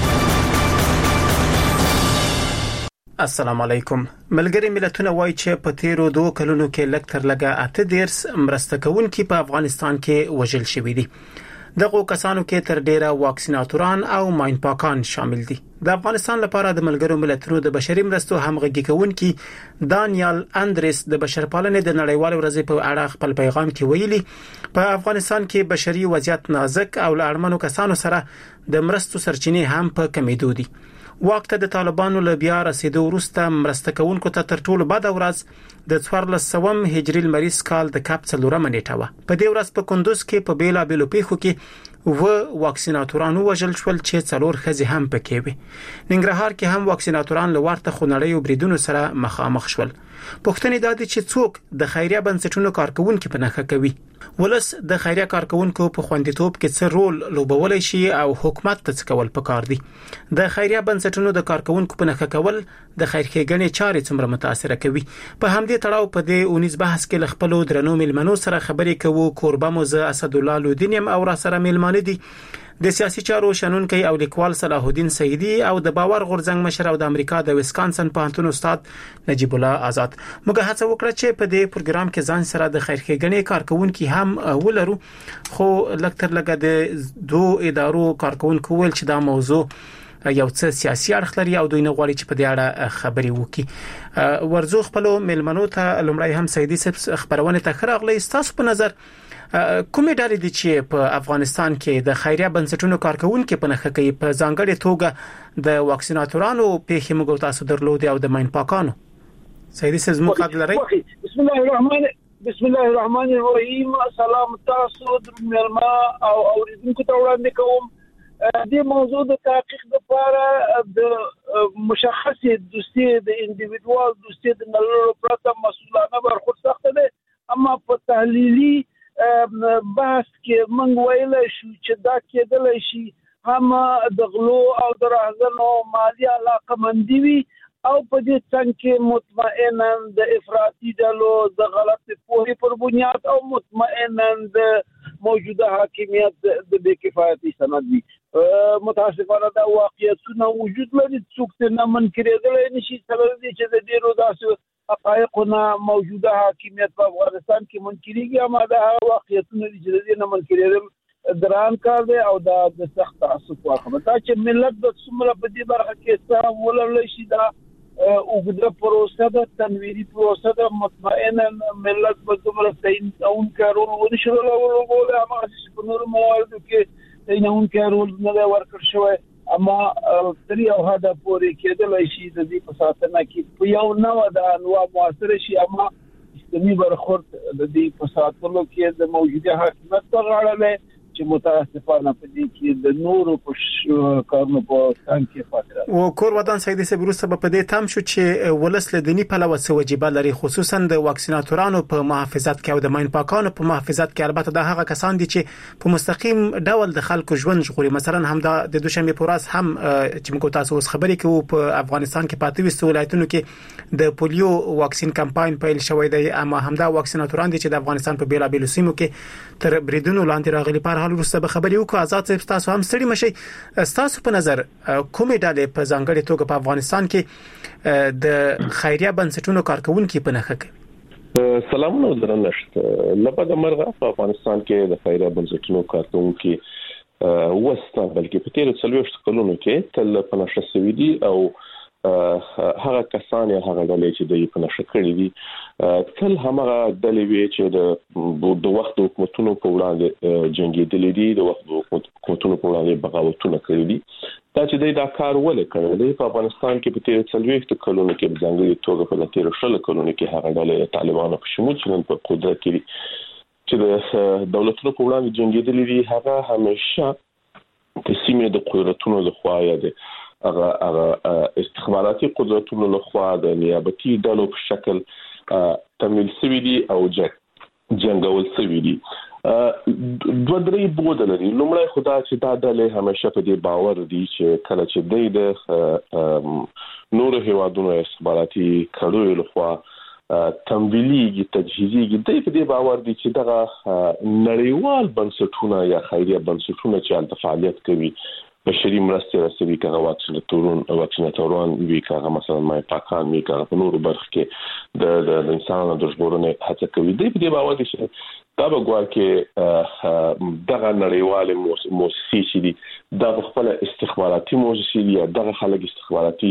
السلام علیکم. ملګری ملتونه وایي چې په تیرو دوه کلونو کې لږ تر لږه اته دیرس مرسته کوونکي په افغانستان کې وژل شوي دي. دغه کسانو کې تر ډیره واکسیناتوران او ماین پاکان شامل دي. د افغانستان لپاره د ملګرو ملتونو د بشري مرستو همغږي کوونکي دانیال اندریس د بشرپالنې د نړیوال ورځې په اړه خپل پیغام کې ویلي په افغانستان کې بشري وضعیت نازک او لړمنو کسانو سره د مرستو سرچینې هم په کمیدو دي. وخت د طالبانو له بیا رسیدو وروسته مرسته کوونکو ته تر ټولو بد ورځ د څوارلس سوم هجري لمریز کال د کاپ څلورمه نیټه و. په دې ورځ په کندوز کې په بیلا بیلو پیښو کې و واکسیناتورانو وژل شول چې څلور ښځې هم پکې وي. ننګرهار کې هم واکسیناتوران له ورته خونړیو بریدونو سره مخامخ شول. پوښتنه دا ده چې څوک د خیریه بنسټونو کارکونکو په نخښه کوي. ولس د خیریه کارکونکو په خوندیتوب کې څه رول لوبولای شي او حکومت ته څه کول پکار دي. د خیریه بنسټونو د کارکونکو په نخښه کول د خیرخېګنې چارې څومره متاثر کوي. په همدې تړاو په دې اونیز بحث کې ل خپل درنو ملمنو سره خبرې کوو. کوربه موزه اسد الله لودینیم او را سره ملمانه دي د سیاسي چارو شنونکي او لیکوال صلاح الدین سیدی او د باور غورځنګ مشر او د امریکا د ویسکانسن پوهنتون استاد نجیب الله آزاد. موږ هڅه وکړه چې په دې پروګرام کې ځان سره د خیرخېګنې کارکونکو هم ولرو، خو لکتر لګه د دوه ادارو کارکونکو ول چې دا موضوع یو څه سیاسي اړخ لري او دوی نه غواړي چې په دې اړه خبرې وکړي. ورزو خپل ملمنو ته لومړی هم سیدی صاحب خبرونه ته خراغلی. تاسو په نظر کومې ډلې دي چې په افغانستان کې د خیریه بنسټونو کارکونکو په نخښه کې په ځانګړي توګه د واکسیناتورانو پیښې موږ تاسو درلود او د ماین پاکانو؟ سیدی صاحب مقابله لري. بسم الله الرحمن بسم الله الرحمن الرحیم. سلام تاسو درنو او اوریدونکو ته وړاندې کوم د موضوع د تحقیق لپاره د مشخص دوستي د انډیویډوال دوستي د نلرو پرته مسؤلانه برخورد سخت ده، اما په تحلیلي بحث کې موږ ویل شو چې دا کېدل شي هم د غلو او د راغلو مالي علاقه مندي وي او په دې څنګه کې مطمئنا د افراطي ډلو د غلط پوهې پر بنیاد او مطمئنا د موجوده حاکمیت د بې کفایتي سند وي. متاسفانه دا واقعیتونه وجود لري، څوک نه منکرېدلی نشي سبب دی چې د ډېرو داسې حقایقونه موجوده حاکمیت په افغانستان کې منکرېږي، اما دا هغه واقعیتونه دي چې د دې نه منکرېدل ګران کار دی او دا د سخت تعصب واقع ده چې ملت د څومره په دې برخه کې سهم ولرلی شي. دا اوږده پروسه ده، تنویري پروسه ده، مطمئنا ملت به دومره تعیین کوونکی رول ونه شي ولوبولی، هماغسې چې په نورو مواردو کې تعینونکی رول نه دی ورکړل شوی، اما تر یو حده پورې کېدلی شي د دې په ساتنه کې په یو نوع د انواع موثره شي، اما اسلامي برخورد د دې په ساتلو کې د موجوده حاکمیت په غاړه دی چې متاسفانه په دې کې د نورو په کارونو په څنګ کې پاتې راځي. او کور ودان سید صاحب وروسته په دې تام شو چې ولس له دیني پلوه څه وجیبه لري، خصوصا د واکسیناتورانو په محافظت کې او د ماین پاکانو په محافظت کې. البته دا هغه کسان دي چې په مستقیم ډول د خلکو ژوند ژغوري. مثلا هم د دوشنبه په ورځ هم چې موږ تاسو اوس خبرې کوو په افغانستان کې پاتې وستو ولایتونو کې د پولیو واکسین کمپاین پیل شوی دی، اما همدا واکسیناتوران دي چې د افغانستان په بیلابېلو سیمو کې تر بریدونو لاندې راغلي. په حال وروسته به خبرې وکړو. آزاد صاحب تاسو هم ستړي مشي، تاسو په نظر کومې ډلې په ځانګړي توګه په افغانستان کې د خیریه بنسټونو کارکونکو په نخښه کوي؟ سلامونه درنښت. لپاره مرغه په افغانستان کې د خیریه بنسټونو کارکونکو وسته بلکې په تیر څلوېښت کلونو کې تل په نشه سوي دي او هغه کسان یا هغه ډلې چې د په نشه کړی دي تل همغه ډلې وی چې د د وخت حکومتونو په وړاندې جنگیدلې دي، د وخت حکومتونو په وړاندې بغاوتونه کړی دي. دا چې دا کار ولې کړی دی په افغانستان کې په تیر څلوېښت کلونو کې په ځانګړي توګه په تیر شل کلونو کې هغه ډلې طالبانو په شمول چې په قدرت کې چې د دولتونو په وړاندې جنگیدلې دي، هغه همیشه د سیمې د قدرتونو د خوا یا د هغه هغه استخباراتي قدرتونو له خوا د نیابتي ډلو په شکل تمویل شوی دي او جنګول شوی دي. دوه درې بود لري. لومړی خدا چې دا ډلې همیشه په دې باور دي چې کله چې د نورو هیوادونو استخباراتي کړو له خوا تمویلي تجهیزي د دې باور دي چې دغه نړیوال بنسټونه یا خیریه بنسټونه چې فعالیت کوي بشري مرستې رسوي، کغه واکسیناتورون واکسیناتوران وی کغه مثلا مای پاکان وی کغه په نورو برخه کې د د انسانانو د ژغورنې هڅه کوي. د دې باور دي چې دا به ګوار کې دغه نړیوال موسسې چې دي دا خپل استخباراتي موسسې دي، دغه خلک استخباراتي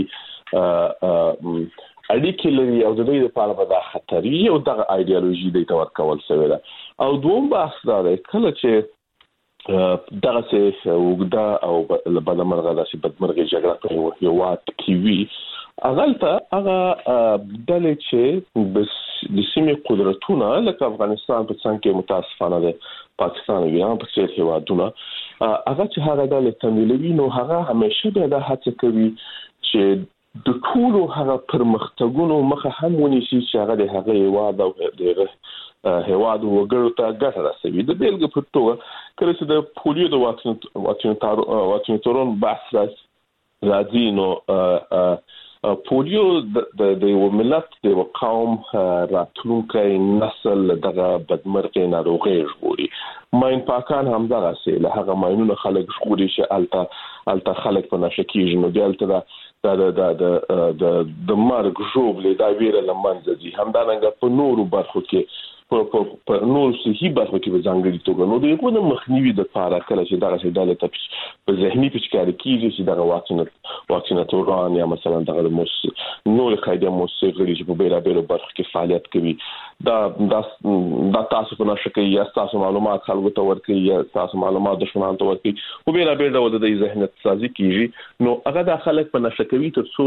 اړیکې لري او د دې لپاره به دا خطري او دغه ایدئولوژي د تور کول شوی ده. او دوم بحث دا دی کله چې دغه څه وګدا او بلمرغه داسې بدمرغي جګړه په یو وخت کې وی اغلطه هغه دلې چې د سیمې قدرتونه لکه افغانستان په څنګه کې متاسفانه ده پاکستان او ایران په څیر هیوادونه هغه چې هغه دلې تمویلوي نو هغه همیشه به د هڅه کوي چې د ټولو هغه پرمختګونو مخه هم ونیسي چې هغه د هغه هیواد او د هیواد وګړو ته ګټه رسوي. د بیلګې په توګه کله چې د پولیو د واکسین واکسیناتورون بحث راځي نو پولیو د یو ملت د یو قوم راتلونکی نسل دغه بدمرغي ناروغي ژغوري. ماین پاکان هم دغه سي له هغه ماینونو خلک ژغوري چې الته الته خلک په نشه کېږي نو دلته دا د د د د مرګ ژوبلې دا ویره لمنځه دي. همدارنګه په نورو برخو کې په نور صحي برخو کې به ځانګړي توګه نو دغه د مخنیوي د لپاره کله چې دغه ډلې ته په ذهني پچکاري کېږي چې دغه واکسین واکسیناتوران یا مثلا دغه نور قاعده موسسې غړي چې په بیلابېلو برخو کې فعالیت کوي دا د تاسو په نشه کې یا تاسو معلومات خلکو ته ورکړي یا تاسو معلومات دښمنانو ته ورکړي او به لا به ډول د ذهنیت سازي کیږي نو هغه د خلک په نشه کوي تر څو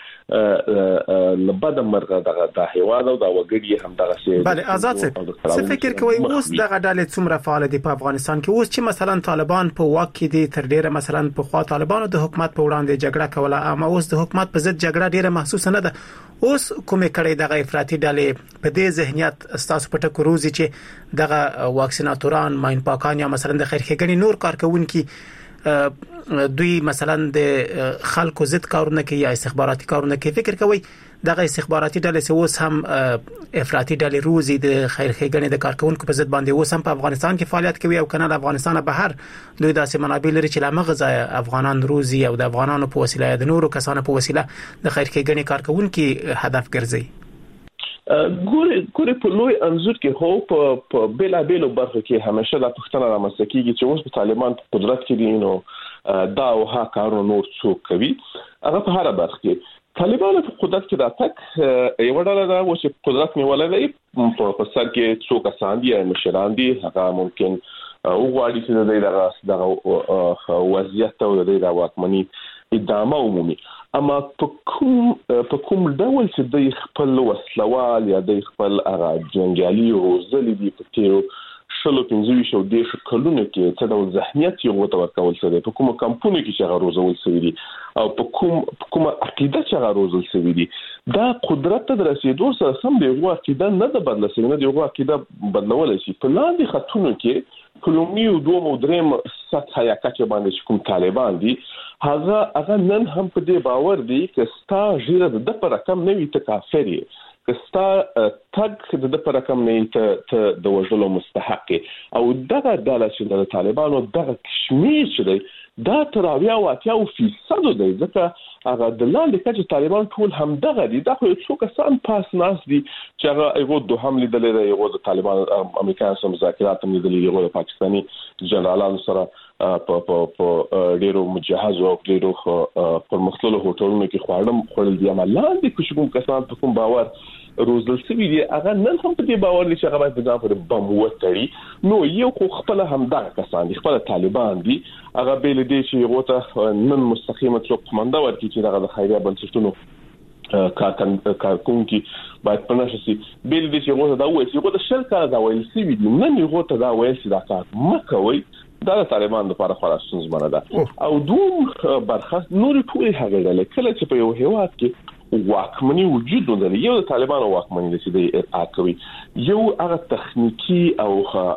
د لبد مرغه دغه د هیواد او د وګړي هم دغه شی بله آزاد څه فکر کوي اوس دغه ډلې څومره فعال دي په افغانستان کې اوس چې مثلا طالبان په واک کې دي تر ډیره مثلا په خوا طالبانو د حکومت په وړاندې جګړه کوله اما اوس د حکومت په ضد جګړه ډیره محسوسه نه ده اوس کومه کړي دغه افراطي ډلې په دې ذهنیت استاسو په ټکو روزي چې دغه واکسیناتوران ماین پاکان یا مثلا د خیرخېګنې نور کارکونکي دوی مثلا د خلکو ضد کارونه کوي یا استخباراتي کارونه کوي فکر کوي دغه استخباراتي ډلې اوس هم افراطي ډلې روزي د خیرخېګنې د کارکونکو په ضد باندې اوس هم په افغانستان کې فعالیت کوي او کنه د افغانستان بهر دوی داسې منابع لري چې لامغه ځای افغانان روزي او د افغانانو په وسیله د نورو کسانو په وسیله د خیرخېګنې کارکونکو هدف ګرځي ګوري ګوري په لوی انزور کې هو په بلا بیلو برخه کې همیشه د پښتنه رامنځته کیږي چې اوس په طالبان په قدرت کې دي نو دا او ها کارونه نور څوک کوي هغه په هر برخه کې طالبان په قدرت کې راځک یو ډول دا و چې قدرت نیولې په سر کې څوک اسان دي مشران دي هغه ممکن او غواړي چې دغه وضعیت او د واکمنۍ ادامه ومومي اما په کوم په کوم ډول چې د خپل وسلوال یا د خپل هغه جنگیالي روزلې دي په تیرو شلو پنځوي شو د کلونو کې څه ډول ذهنیت یو وته ورکول شوی په کوم کمپونو کې چې هغه روزول شوی دي او په کوم په کوم عقیده چې هغه روزل شوی دي دا قدرت ته رسیدو سره سم دی هغه عقیده نه د بدل شوی نه دی هغه عقیده بدلول شي په لاندې خطونو کې کلومي او دوه او دریم سطح یا کچه باندې کوم طالبان دي هغه هغه نن هم په دې باور دي چې ستا ژیره د پر رقم نه وي ته کافر یې کستا تګ د پر رقم نه ته د وژلو مستحق او دغه ډله چې د طالبانو دغه کشمیر چې دی دا تر اویا او اتیا فیصد دی ځکه هغه د لاندې کچې طالبان ټول هم دغه دي دا خو څو کسان پاس ناس دي چې هغه یو دوه هم لیدلې دی یو د طالبان امریکایانو سره مذاکرات هم لیدلې یو د پاکستاني جنرالانو سره په په په ډیرو مجهز او ډیرو پرمختللو هوټلونو کې خواړم خورل دي اما لاندې کوم کسان په کوم باور روزل سوي دي هغه نن هم په دې باور لري چې هغه باید ځان پر بم وتړي نو یو خو خپل هم دا کسان دي خپل طالبان دي هغه بیل دي چې یو ته نن مستقیمه څوک کومنده ورکړي چې دغه د خیریه بنسټونو کارکن کارکونکي باید پنځه سي بیل دي چې یو دا وایي چې یو د شل کال دا وایي سوي دي نن یو ته دا وایي چې دا کار مکوي دا د طالبان لپاره خورا ستونزمنه ده او دوم برخه نور ټول هغه ډلې کله چې په یو هیواد کې واکمنی وجود لري یو د طالبانو واکمنی چې د اقاوي یو هغه تخنیکی او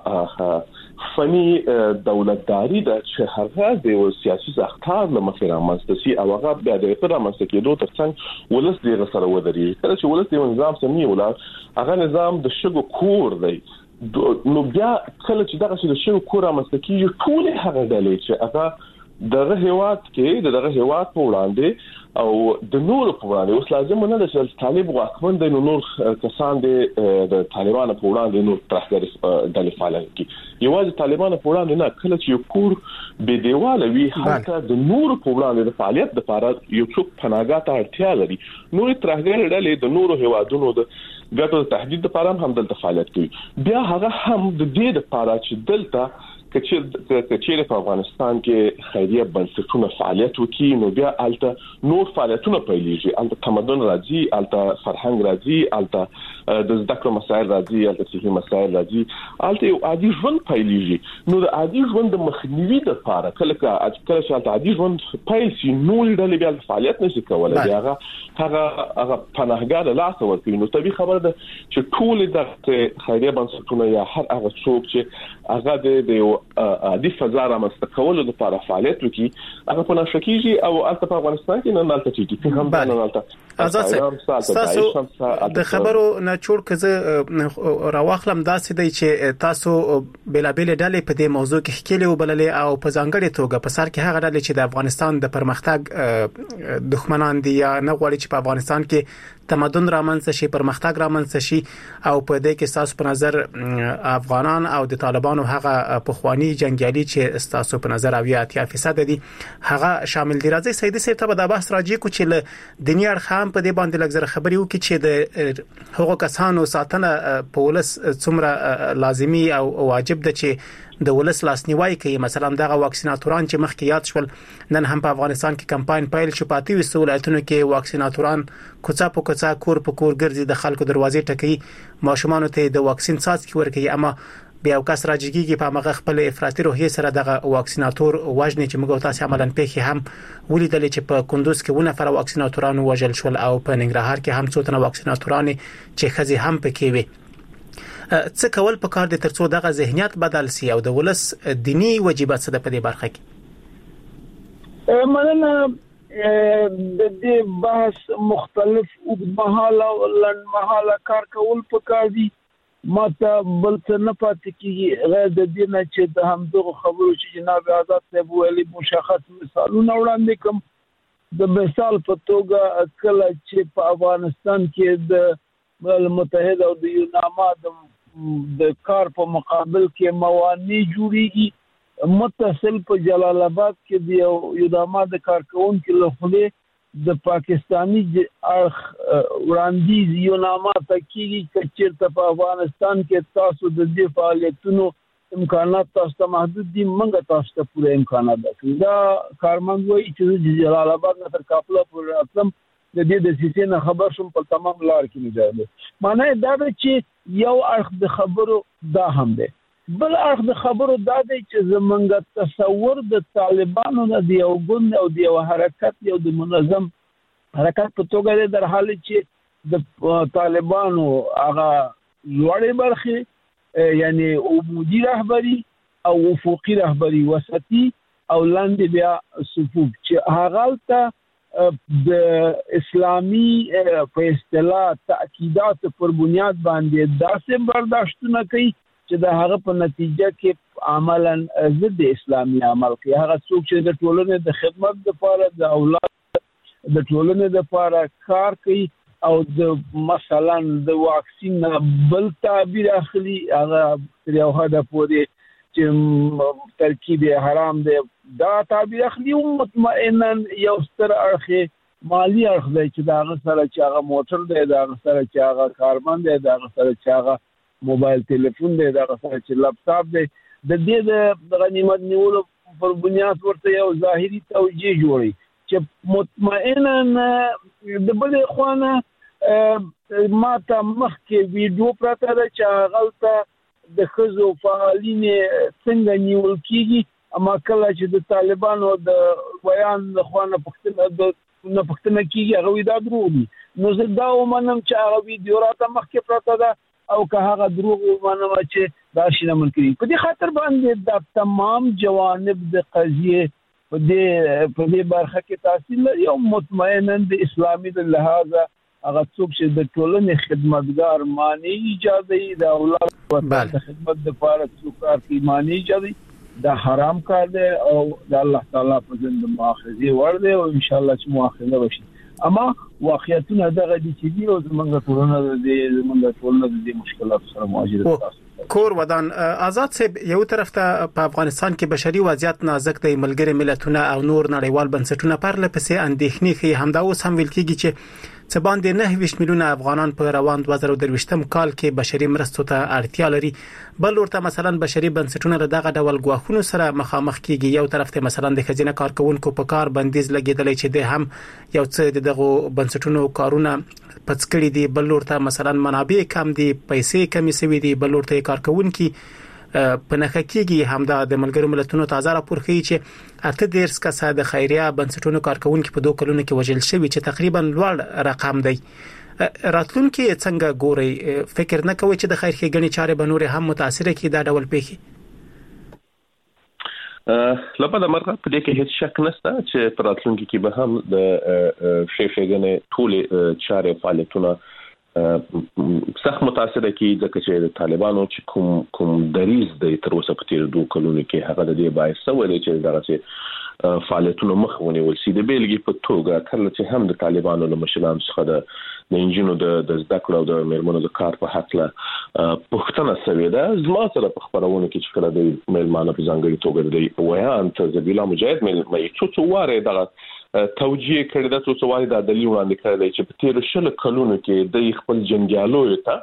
فني دولتداري د چې هغه د سیاسي اختیار لمخې رامنځته شي او هغه بیا د اقتدار رامنځته کېدو ترڅنګ ولس دې سره ودري کله چې ولس دې نظام سمي ولا هغه نظام د شګو کور دی نو بیا کله چې دغه چې د شګو کور رامنځته کېږي ټول هغه ډلې چې هغه دغه هیواد کې دغه هیواد په وړاندې او د نور په وړاندې اوس لازم نه ده چې طالب واکمن د نور کسان د طالبانو په وړاندې نور ترخګر د فعالیت کې یوازې طالبانو په وړاندې نه کله چې یو کور به دیواله وي حتی د نور په وړاندې د فعالیت لپاره یو څوک پناهګاه ته اړتیا لري نور ترخګر ډلې د نور هیوادونو د ګټو تهدید لپاره هم دلته فعالیت کوي بیا هغه هم د دې لپاره چې دلته کچېره په افغانستان کې خیریه بنسټونه فعالیت وکړي نو بیا الته نور فعالیتونه پیلېږي الته تمدن راځي الته فرهنګ راځي الته د زده کړو مسایل راځي الته صحي مسایل راځي الته یو عادي ژوند پیلېږي نو د عادي ژوند د مخنیوي لپاره کله کله چې الته عادي ژوند پیل شي نو ډلې بیا فعالیت نشي کولای هغه هغه هغه پناهګاه له لاسه ورکوي نو طبيعي خبره ده چې ټول د خیریه بنسټونه یا هر هغه څوک چې هغه د عادي فضا رامنځته کولو لپاره فعالیت وکړي هغه په نشه کېږي او البته په افغانستان کې نه نالته چې هم نه نالته آزاد تاسو د خبرو نه چور کزه راوخلم داسې دی چې تاسو بلابل ډلې په دې موضوع کې خکېلې وبللې او په ځانګړي توګه په سر کې هغه ډلې چې د افغانستان د پرمختګ دښمنان دي یا نه غواړي چې په افغانستان کې تمدن رامنځته شي پرمختګ رامنځته شي او په دې کې تاسو په نظر افغانان او د طالبانو هغه پخوانی جنگیالي چې تاسو په نظر اویا اتیا فیصد دي هغه شامل دي. راځي سیدی صاحب ته د بحث راځي کو چې له دنیا خام په دې باندې لږ زره خبري وکړي چې د هغو کسانو ساتنه په ولس څومره لازمي او واجب ده چې د ولس لاسنیوي کوي. مثلا دغه واکسیناتوران چې مخکې یاد شول نن هم په افغانستان کې کمپاین پیل شو، پاتې وسو ولایتونو کې واکسیناتوران کوڅه په کوڅه کور په کور ګرځي، د خلکو دروازې ټکي، ماشومان ته د واکسین څاڅکي ورکوي. اما بیا وکاس راځيږي په مغه خپل افراطي روحیه سره دغه واکسیناتور وژنې چې موږ تاسو عملاً پېخي هم ولیدل چې په کندوز کې ونه فر واکسیناتوران وژل شول او په ننګرهار کې هم څو تنه واکسیناتوران چې خزي هم پکې وي. څه کول په کار دي ترڅو دغه ذهنیت بدل شي او د ولس دینی واجبات څه په دې برخه کې؟ مننه. د دې بحث مختلف اوږدمهاله او لنډمهاله کار کول په کار دي. ماته بل څه نه پاتې کیږي غیر د دې نه چې د همدغه خبرو چې جناب آزاد صاحب ویلي مشخص مثالونه وړاندې کوم. د مثال په توګه کله چې په افغانستان کې د ملل متحد او د یوناما د کار په مقابل کې موانع جوړیږي، متصل په جلال آباد کې د یوناما د کارکونکو له خوا د پاکستانی اړخ وړاندیز یوناما ته کیږي چې په افغانستان کې تاسو د دې فعالیتونو امکانات تاسو ته محدود دي، موږ تاسو ته پوره امکانات درکوو. دا کارمند وایي چې جلال آباد نه تر کابل پورې راتلم د دې د سیستم خبر شوم په تمام لار کې نه دی. معنی دا ده چې یو اړخ د خبرو دا هم دی، بل اړخ د خبرو دا دی چې زمونږ تصور د طالبانو د یو ګوند او د یو حرکت یو د منظم حرکت په توګه دی، در حال چې د طالبانو هغه لوړې برخې یعنی عمودي رهبری او افقي رهبری وسطي او لاندې بیا صفوف چې هغه ته د اسلامي په اصطلاح تاکیدات پر بنیاد باندې داسې برداشتونه کوي چې د هغه په نتیجه کې عملاً ضد اسلامي عمل کوي. هغه څوک چې د ټولنې د خدمت لپاره د اولاد د ټولنې لپاره کار کوي او د مثلا د واکسین بل تعبیر اخلي هغه یو هدا پورې چې ترکیب حرام دی دا تعبیر اخلي او مطمئنا یو ستر اړخ مالی اړخ دی چې دا هغه سره چې هغه موټر دی دا هغه سره چې هغه کارمند دی دا هغه سره چې هغه موبایل ټلیفون دی دا هغه سره چې لپټاپ دی د دې د غنیمت نیولو پر بنیاد ورته یو ظاهري توجیه جوړي چې مطمئنا د بل خوانه ما ته مخکې ویډیو پراته ده چې هغه د خزو فعالین څنګه نیول کیږي، اما کله چې د طالبانو د بیان د خوانه پښتنه د نه پښتنه کیږي هغه دا دروغ دي. نو زه دا ومنم چې هغه ویډیو راته مخکې پراته ده او که هغه دروغ ومنم چې دا شي نه منکري. په دې خاطر باندې د تمام جوانب د قضیه په دې په دې برخه کې تاثیر لري او مطمئنا د اسلامي د لحاظه هغه څوک چې د ټولنې خدمتګار معنی ایجادي د اولاد د خدمت لپاره څوک کار کوي معنی ایجادي دا حرام کار دی او د الله تعالی په ځند مؤاخذه ور دی او ان شاء الله چې مؤاخذه وشي. اما واقعیتونه دغه دي چې دی او زمونږ ټولنه د زمونږ ټولنه د مشکلات سره مواجهه ده. کور ودان آزاد صاحب یو طرف ته په افغانستان کې بشري وضعیت نازک دی، ملګری ملتونه او نور نړیوال بنسټونه پر لپسې اندېښنې کوي. همدا اوس هم ویل کېږي چې څه باندې نه ویشت میلیونه افغانان په روان دوه زره درویشتم کال کې بشري مرستو ته اړتیا لري. بل ورته مثلا بشري بنسټونه له دغه ډول غواخونو سره مخامخ کیږي. یو طرف ته مثلا د خزینه کارکونکو په کار بندیز لګیدلې چې د هم یو څه دغه بنسټونو کارونه پڅکړي دي، بل ورته مثلا منابع کم دي، پیسې کمی سوي دي، بل ورته کارکونکو په نخښه کېږي. همدا د ملګرو ملتونو تازه راپور ښیي چې اته دیرش کسه د خیریه بنسټونو کارکونکو په دوه کلونو کې وژل شوي چې تقریبا لوړ رقم دی. راتلونکي څنګه ګوري؟ فکر نه کوي چې د خیر ښېګڼې چارې به نور هم متاثر کړي دا ډول پیښې؟ لپاره مرغه په دې کې هیڅ شک نشته چې په راتلونکي کې به هم د خیر ښېګڼې ټول چارې فعالیتونه سخت متاثر کی ځکه چې د طالبانو چې کوم کوم دریز د تر اوسه په تیر دوه کلونو کې هغه د دې باعث سوال چې دغه چې فعالیتونو مخ ونیول سي. د بیلګې په توګه کله چې هم د طالبانو له مشرانو څخه د د انجینو د د زده کړو او د میرمنو د کار په حق له پښتنه سوي ده. زما سره په خبرونه کې چې کله د میلمانه په ځانګړي توګه د ویان ته زبیلا مجاهد مې څو څو واره دغه توجیه کړی د څو څو واره د دلیل وړاندې کړی چې په تیر شل کلونو کې د خپل جنګیالو ته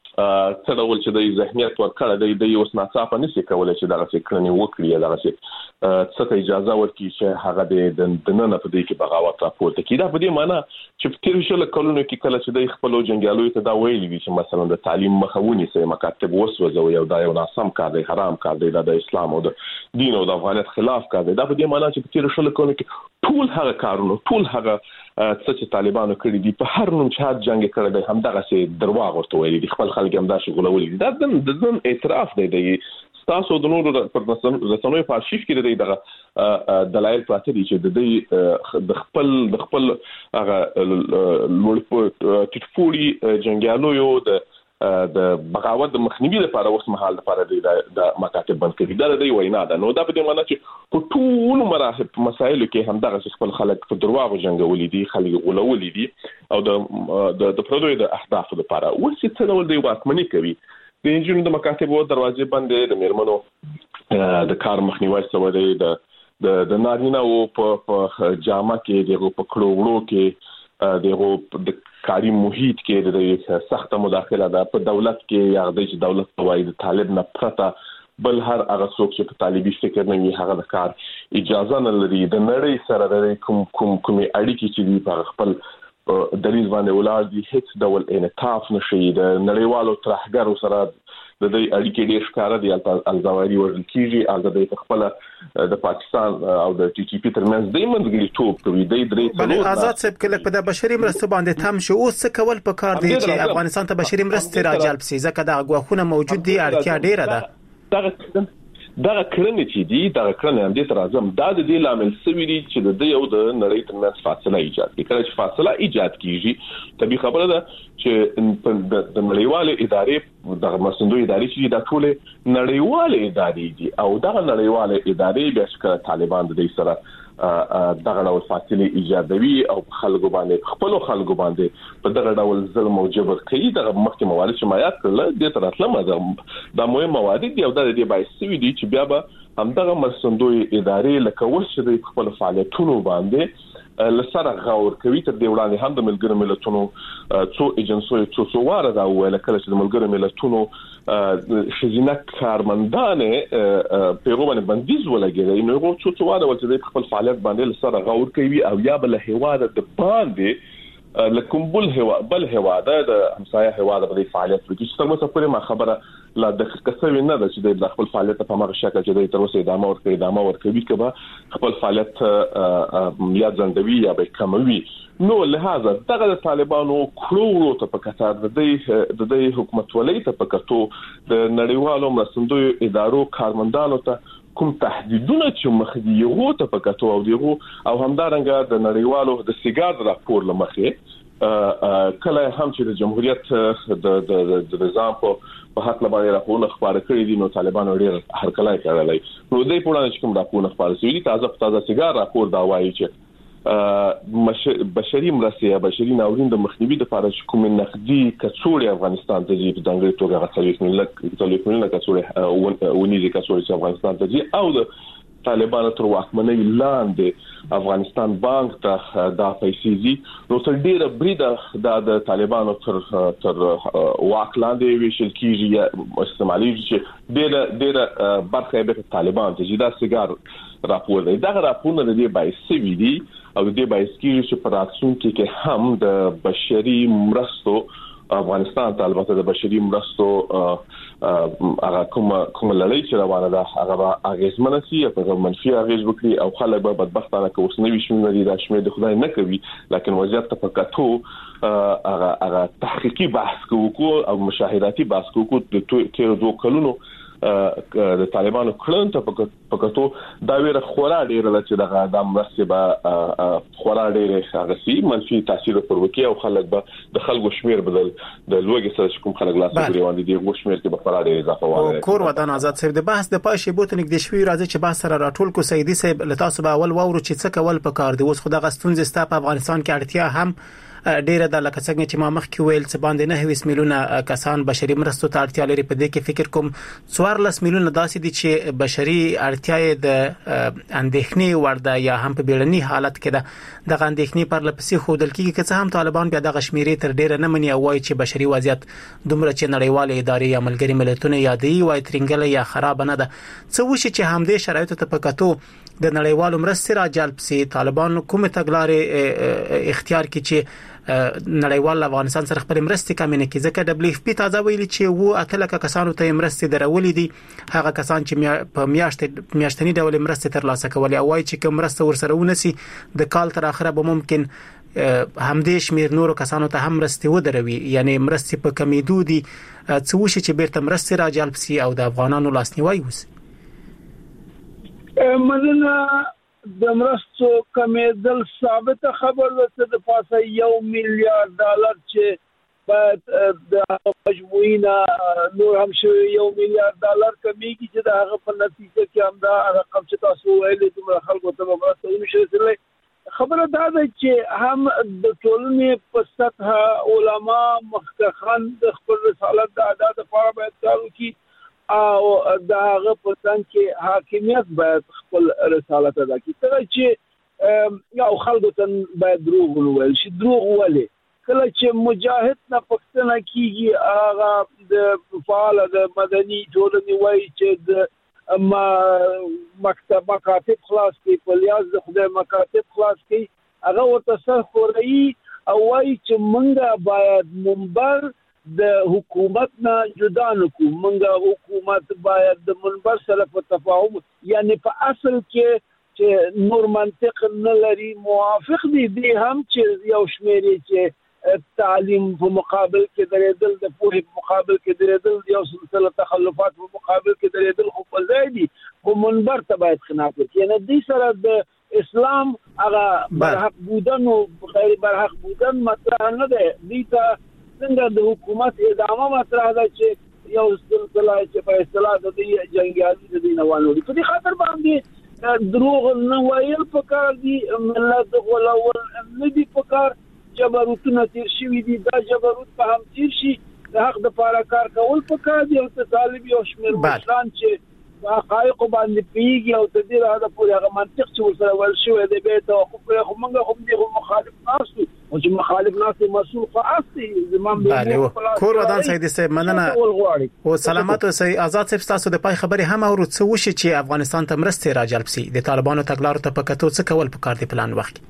څه ډول چې د ذهنیت ورکړه د د اوس ناڅاپه نشي کولای چې دغه فکرنی وکړي دغه څه ته اجازه ورکړي چې هغه د دننه په دې کې بغاوت راپورته کړي. دا په دې معنی چې په تیر شل کلونو کې کله چې د خپل جنګیالو ته دا ویلي وي چې مثلا د تعلیم مخاوني سي مکاتب وسوځوي او دا یو ناسم کار دی، حرام کار دی، د اسلام او د دین او د افغانیت خلاف کار دی. دا په دې معنی چې په تیر شل کلونو کې ټول هغه کارونه ټول هغه څه چې طالبانو کړی دي په هر نوم چې جنگ کړی دی همدغه سي درواغ ورته ویلي دي، خپل خلک هم دا شغلولي دي. دا د نن اعتراف دی د تاسو د نورو پر رسنوي په archive کې د دغه دلایل پراته دي چې د دې د خپل د خپل هغه لوړ ټټفوري جنگیالو یو د د بغاوت د مخنیوي لپاره اوس مهال لپاره د مکاتب بند کړي. دا د وینا ده. نو دا په دې معنی چې په ټول مراحل مسایلو کې همدغه خپل خلک په درواغ جنگولي دي، خلک غولولي دي او د د پردوی د اهداف لپاره اوس څه ډول دی واکمني کوي. د انجینو د مکاتب او دروازې بندې، د میرمنو د کار مخنیوي سره دی، د د نارینه او په جامه کې دغه په کړوړو کې دغه د کاری محیط کې د سخت مداخله ده په دولت کې یا د دولت توای د طالب نه پرته بل هر هغه څوک چې په طالبي فکر نه وي هغه د کار اجازه نه لري. د نړۍ سره د کوم کوم کومې اړیکې چې دی په خپل دلیل باندې ولار دي هیڅ ډول انعطاف نشي. د نړیوالو ترهګرو سره د دې اړیکې ډېر ښکاره دي. الزاویری ورل کیږي او د خپل د پاکستان او د ټي ټي پی ترمنځ د منځګړي توپ کوي. د درې څلور آزاد صاحب کله په د بشري مرستو باندې تم شو اوس څه کول په کار دی چې افغانستان ته بشري مرستې راجلب سي، ځکه د غواخونه موجود دي، اړتیا ډیره ده. دا دا کړنې چې دي دا کړنې هم دې تر اعظم دا د دې لامل سوي دي چې د یو د نړۍ ترمنځ فاصله ایجاد کړي. کله چې فاصله ایجاد کیږي طبي خبره ده چې د نړیوال ادارې د مسندو ادارې چې د ټول نړیوال ادارې دي او د نړیوال ادارې بیا چې طالبان د دې سره دغه ډول فاصله ایجادوي او خلکو باندې خپل خلکو باندې په دغه ډول ظلم او جبر کوي. دغه مخکې موارد چې ما یاد کړل د تر اصله د مهم موارد دی او د دې باعث وي دي چې بیا به همدغه مرستندوی ادارې لکه وش د خپل فعالیتونو باندې لسره غور کوي. تر دې وړاندې هم د ملګرو ملتونو څو ایجنسیو څو څو واره دا ویل کله چې د ملګرو ملتونو خزینه کارمندان پیغام باندې بندیز ولګي نو یو څو څو واره ولې د خپل فعالیت باندې لسره غور کوي او یا بل هواده د باندې لکم بل هوا بل هوا د همسایه هوا د فعالیت وکړي. چې تر اوسه پورې ما خبره لا دقیقه څه نه ده چې د خپل فعالیت په مغه شکل چې د تر اوسه ادامه ورکړي ادامه ورکوي کبه خپل فعالیت یا ځندوي یا به کموي. نو لہذا دغه طالبانو کړو ته په کتار د دې د حکومت ولې ته په کتو د نړیوالو مرستندوی ادارو کارمندانو ته کوم تهدیدونه چې مخدي یو ته په کتو او دیغو او همدارنګه د نړیوالو د سیګار راپور لمخه کله هم چې د جمهوریت د د نظام په حق لپاره راپورونه خبره کړې دي نو طالبانو ډېر هرکلای کړلای. نو دوی په اړه چې کوم راپورونه خبره شوي دي تازه تازه سیګار راپور دا وایي چې بشري مرستې یا بشري ناورین د مخنیوي لپاره چې کوم نقدي کڅوړې افغانستان ته ځي په دنګړي توګه غوښتل کېږي ټولې کومه کڅوړې ونیزي کڅوړې چې افغانستان ته ځي او د طالبانو تر واکمنۍ لاندې افغانستان بانک ته دا پیسې دي. نو تر ډیره بریده د طالبانو تر تر واک لاندې ویشل کیږي یا استعمالي چې ډیره ډیره برخه به طالبان ته دا سیګار راپور دی. دا راپورونه د دې باعث وي دي او د دې باعث کیږي چې په راتلونکي کې هم د بشري مرستو افغانستان ته البته د بشري مرستو هغه کوم کوم لړۍ چې روانه ده هغه اغیزمنه سي په منفي اغیز وکړي او خلک به بدبختانه کوس نه وي شمیر دي د شمیر د خدای نه کوي لکه وضعیت ته پکاتو هغه هغه تحقیقي بحث کوو او مشاهداتي بحث کوو د تیر دوه کلونو د طالبانو کړن ته پکاتو دا ویره خورا ډیره چې دغه د مرستې به خورا ډیره هغه سي منفي تاثیر پر وکي او خلک به د خلکو شمیر بدل د لوګي سره کوم خلک لاس لري باندې دی غو شمیر کې به خورا ډیره اضافه وایي. کور وطن آزاد صاحب د بحث د پاشي بوت نګد شوی راځي چې بحث سره راټول کو سیدی صاحب لتاسو به اول وورو چې څه کول په کار دی اوس خدای غستون زستا په افغانستان کې اړتیا هم ډیره د لکه څنګه چې ما مخکې ویل څه باندې نه هیڅ میلیونه کسان بشري مرستو ته اړتیا لري. په دې کې فکر کوم څوارلس میلیونه داسې دي چې بشري اړتیاې د اندېښنې وړ ده یا هم په بیړني حالت کې ده. د اندېښنې پر لپسې خودل کېږي که څه هم طالبان بیا د غشمیرې تر ډیره نه مني او وايي چې بشري وضعیت دومره چې نړیوال ادارې یا ملګری ملتونه یادي وای ترنګل یا خراب نه ده. څه وشي چې همدې شرایطو ته پکاتو د نړیوالو مرستې را جلب سي طالبان کوم تګلارې اختیار کړي چې نړیوال افغانستان سره خپل مرستې کمینه کړي. ځکه دبليو اف پی تازه ویلي چې وو اتلکه کسانو ته مرستې درولې دي هغه کسان چې په میاشت میاشتنی ډول مرستې ترلاسه کولې او وايي چې کوم مرسته ورسره ونسي د کال تر اخره به ممکن همدې شمیر نورو کسانو ته هم مرستې ودروي. یعنی مرستې په کمیدو دي. څه وشي چې بیرته مرستې را جلب سي او د افغانانو لاسنیوي وشي. مننه. د مرستو کمیدل ثابت خبر ده د پاسه یو میلیارډ ډالر چې باید د مجموعینا نور هم شوی یو میلیارډ ډالر کمیږي چې د هغه په نتیجه کې هم دا رقم چې تاسو ویلې دومره خلکو ته مرسته ونشي رسیدلی. خبره دا ده چې هم د ټولنې په سطح علما مخکخان د خپل رسالت د ادا لپاره باید کار وکړي او د هغه په څنګ کې حاکمیت باید خپل رسالت ادا کړي. تر چې یو خلکو ته باید دروغ وویل شي. دروغ ولې کله چې مجاهد نه پښتنه کیږي هغه د فعال د مدني ټولنې وایي چې د ما مکتب مکاتب خلاص کی پلیاز د خدای مکاتب خلاص کی هغه ورته سر خوري او وایي چې منګه باید منبر د حکومت نه جدا نکو. منګه حکومت باید د منبر سره په تفاهم یعنی په اصل کې چې نور منطق نه لري موافق دي دي هم چې یو شمیرې چې تعلیم په مقابل کې درېدل د پوهې په مقابل کې درېدل یو سلسله تخلفات په مقابل کې درېدل خو په ځای دي خو منبر ته باید خلاف وکړي. یعنی دې سره د اسلام هغه برحق بودن او غیر برحق بودن مطرح نه ده. دې ته څنګه د حکومت ادامه مطرح ده چې یو سلسله چې په اصطلاح د دې جنگیالي د دې نوانوري په دې خاطر باندې دروغ نه ویل پکار دي. ملت غولول نه دي پکار. جبروتونه تیر شوی دي. دا جبروت په هم تیر شي د حق د پاره کار کول پکار دي او ته طالب یو شمیر مشران چې حقایق باندې پیږي او د دې راځه پورې هغه منطق چې ورسره ول شوی دی به ته خو خو موږ هم دي مخالف ناسو او چې مخالف ناسو مسؤل خاصي زمام به کور ودان سید سه مننه او سلامات او سي آزاد صاحب تاسو د پای خبري هم او څه وشي چې افغانستان ته مرسته را جلب سي د طالبانو تګلارو ته پکاتو څه کول پکار دي پلان وخت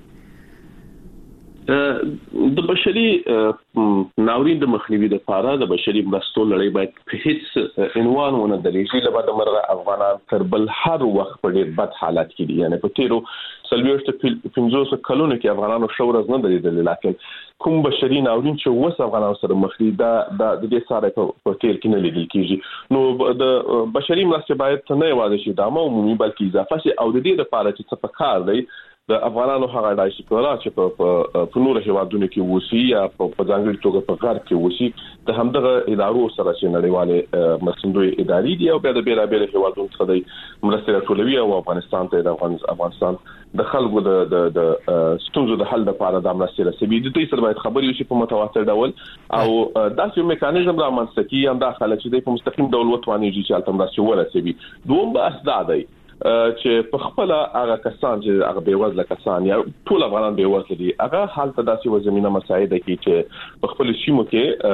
د بشري ناورین د مخنیوي لپاره د بشري مرستو لړۍ باید په هیڅ عنوان ونه درېږي. لبا د مرغه افغانان تر بل هر وخت په ډېر بد حالت کې دي. یعنی په تیرو سلويشت پنځوس کلونو کې افغانانو شورز نه درېدل لکه کوم بشري ناورین چې وس افغانانو سره مخ دي دا د دې سره په تیر کې نه لیدل کیږي. نو د بشري مرستې باید نه یوازې شي د عمومي بلکې اضافه شي او د دې لپاره چې څه پکار دی د افغانانو هغه ډایسپورا چې په په نور هیوادونو کې وسی یا په ځانګړي توګه په غرب کې وسی د همدغه ادارو سره چې نړیواله مرستندوی ادارې دي او بیا د بیره بیره هیوادونو څخه د مرستې ټولوي او افغانستان ته د افغانستان د خلکو د د ستونزو د حل لپاره د مرستې رسېږي. د دې سره باید خبرې وشي په متواتر ډول او داسې میکانیزم را منځته کی هم داخله چې په مستقیم ډول وتوانیږي چې البته مرستې ورسېږي. دوم بحث دا دی چې په خپل هغه کسان چې هغه بیوزله کسان یا ټول افغانان بیوزله دي هغه حالت داسې وزمینه مساعده کی چې په خپل سیمو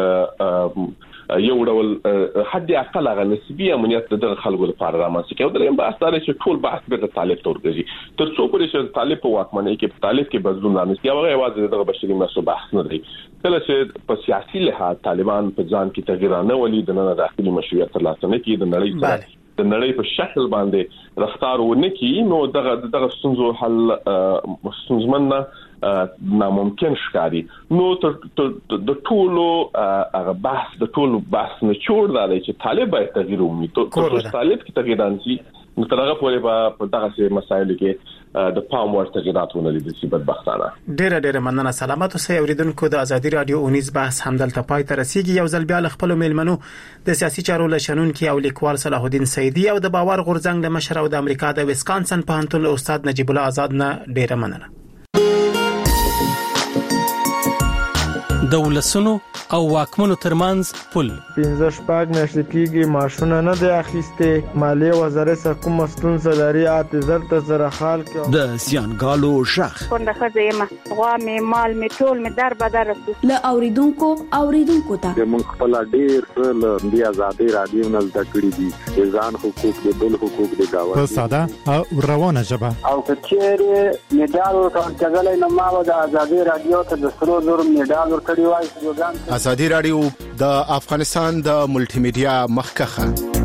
کې یو ډول حد اقل هغه نسبی امنیت د خلکو لپاره رامنځته کوي. دریم بحث دا چې ټول بحث به طالب تورګي تر څو پورې چې طالب په واکمنۍ کې طالب کې بدلون رامنځته کوي هغه یوازې د بشري مرستو بحث نه دی. کله چې په سیاسي لحاظ طالبان په ځان کې تغییر نه ولي د نه داخلي مشروعیت ترلاسه نه کوي د نړۍ سره د نړۍ په شکل باندې رفتار ونه کی نو دغه دغه ستونزو حل ستونزمن ناممکن ښکاري. نو د ټولو هغه بحث د ټولو بحث نه چور دی چې طالب باید تغییر ومني. ټول طالب کې تغییر رانسي نو ترغه پورې په دغه مسایل کې د پام ورته تغیراتونه لیدل شي بدبختانه. ډېر ډېر مننه. سلامات اوسئ اوریدونکو. د ازادي رادیو اونیز بحث همدلته پای ته رسیدي. یو ځل بیا خپل میلمنو د سیاسي چارو لشنونکو او لیکوال صلاح الدین سیدی او د باور غورځنګ له مشر او د امریکا د ویسکانسن پوهنتون استاد نجیب الله آزاد نه ډېر مننه. د ولسونو او واکمنو ترمنځ پل. پنځه شپږ میاشتې کېږي ماشونه نه دی اخیسته، مالیه وزارت سره کوم ستونزه لري اته ته سره حال کې د زیانګالو شخ څنګه خزه ما غوا می مال می ټول می در بدر له اوریدونکو اوریدونکو ته د مونږ خپل ډیر څه د آزادۍ رادیو نه زده کړی دي، ځان حقوق د بل حقوق د گاوند په ساده او روانه ژبه. او کچېره میډال ورکړل نو ما د آزادۍ رادیو ته د سرو زر میډال ورکړی وای. آزادۍ رادیو د افغانستان د ملټي میډیا مخکخه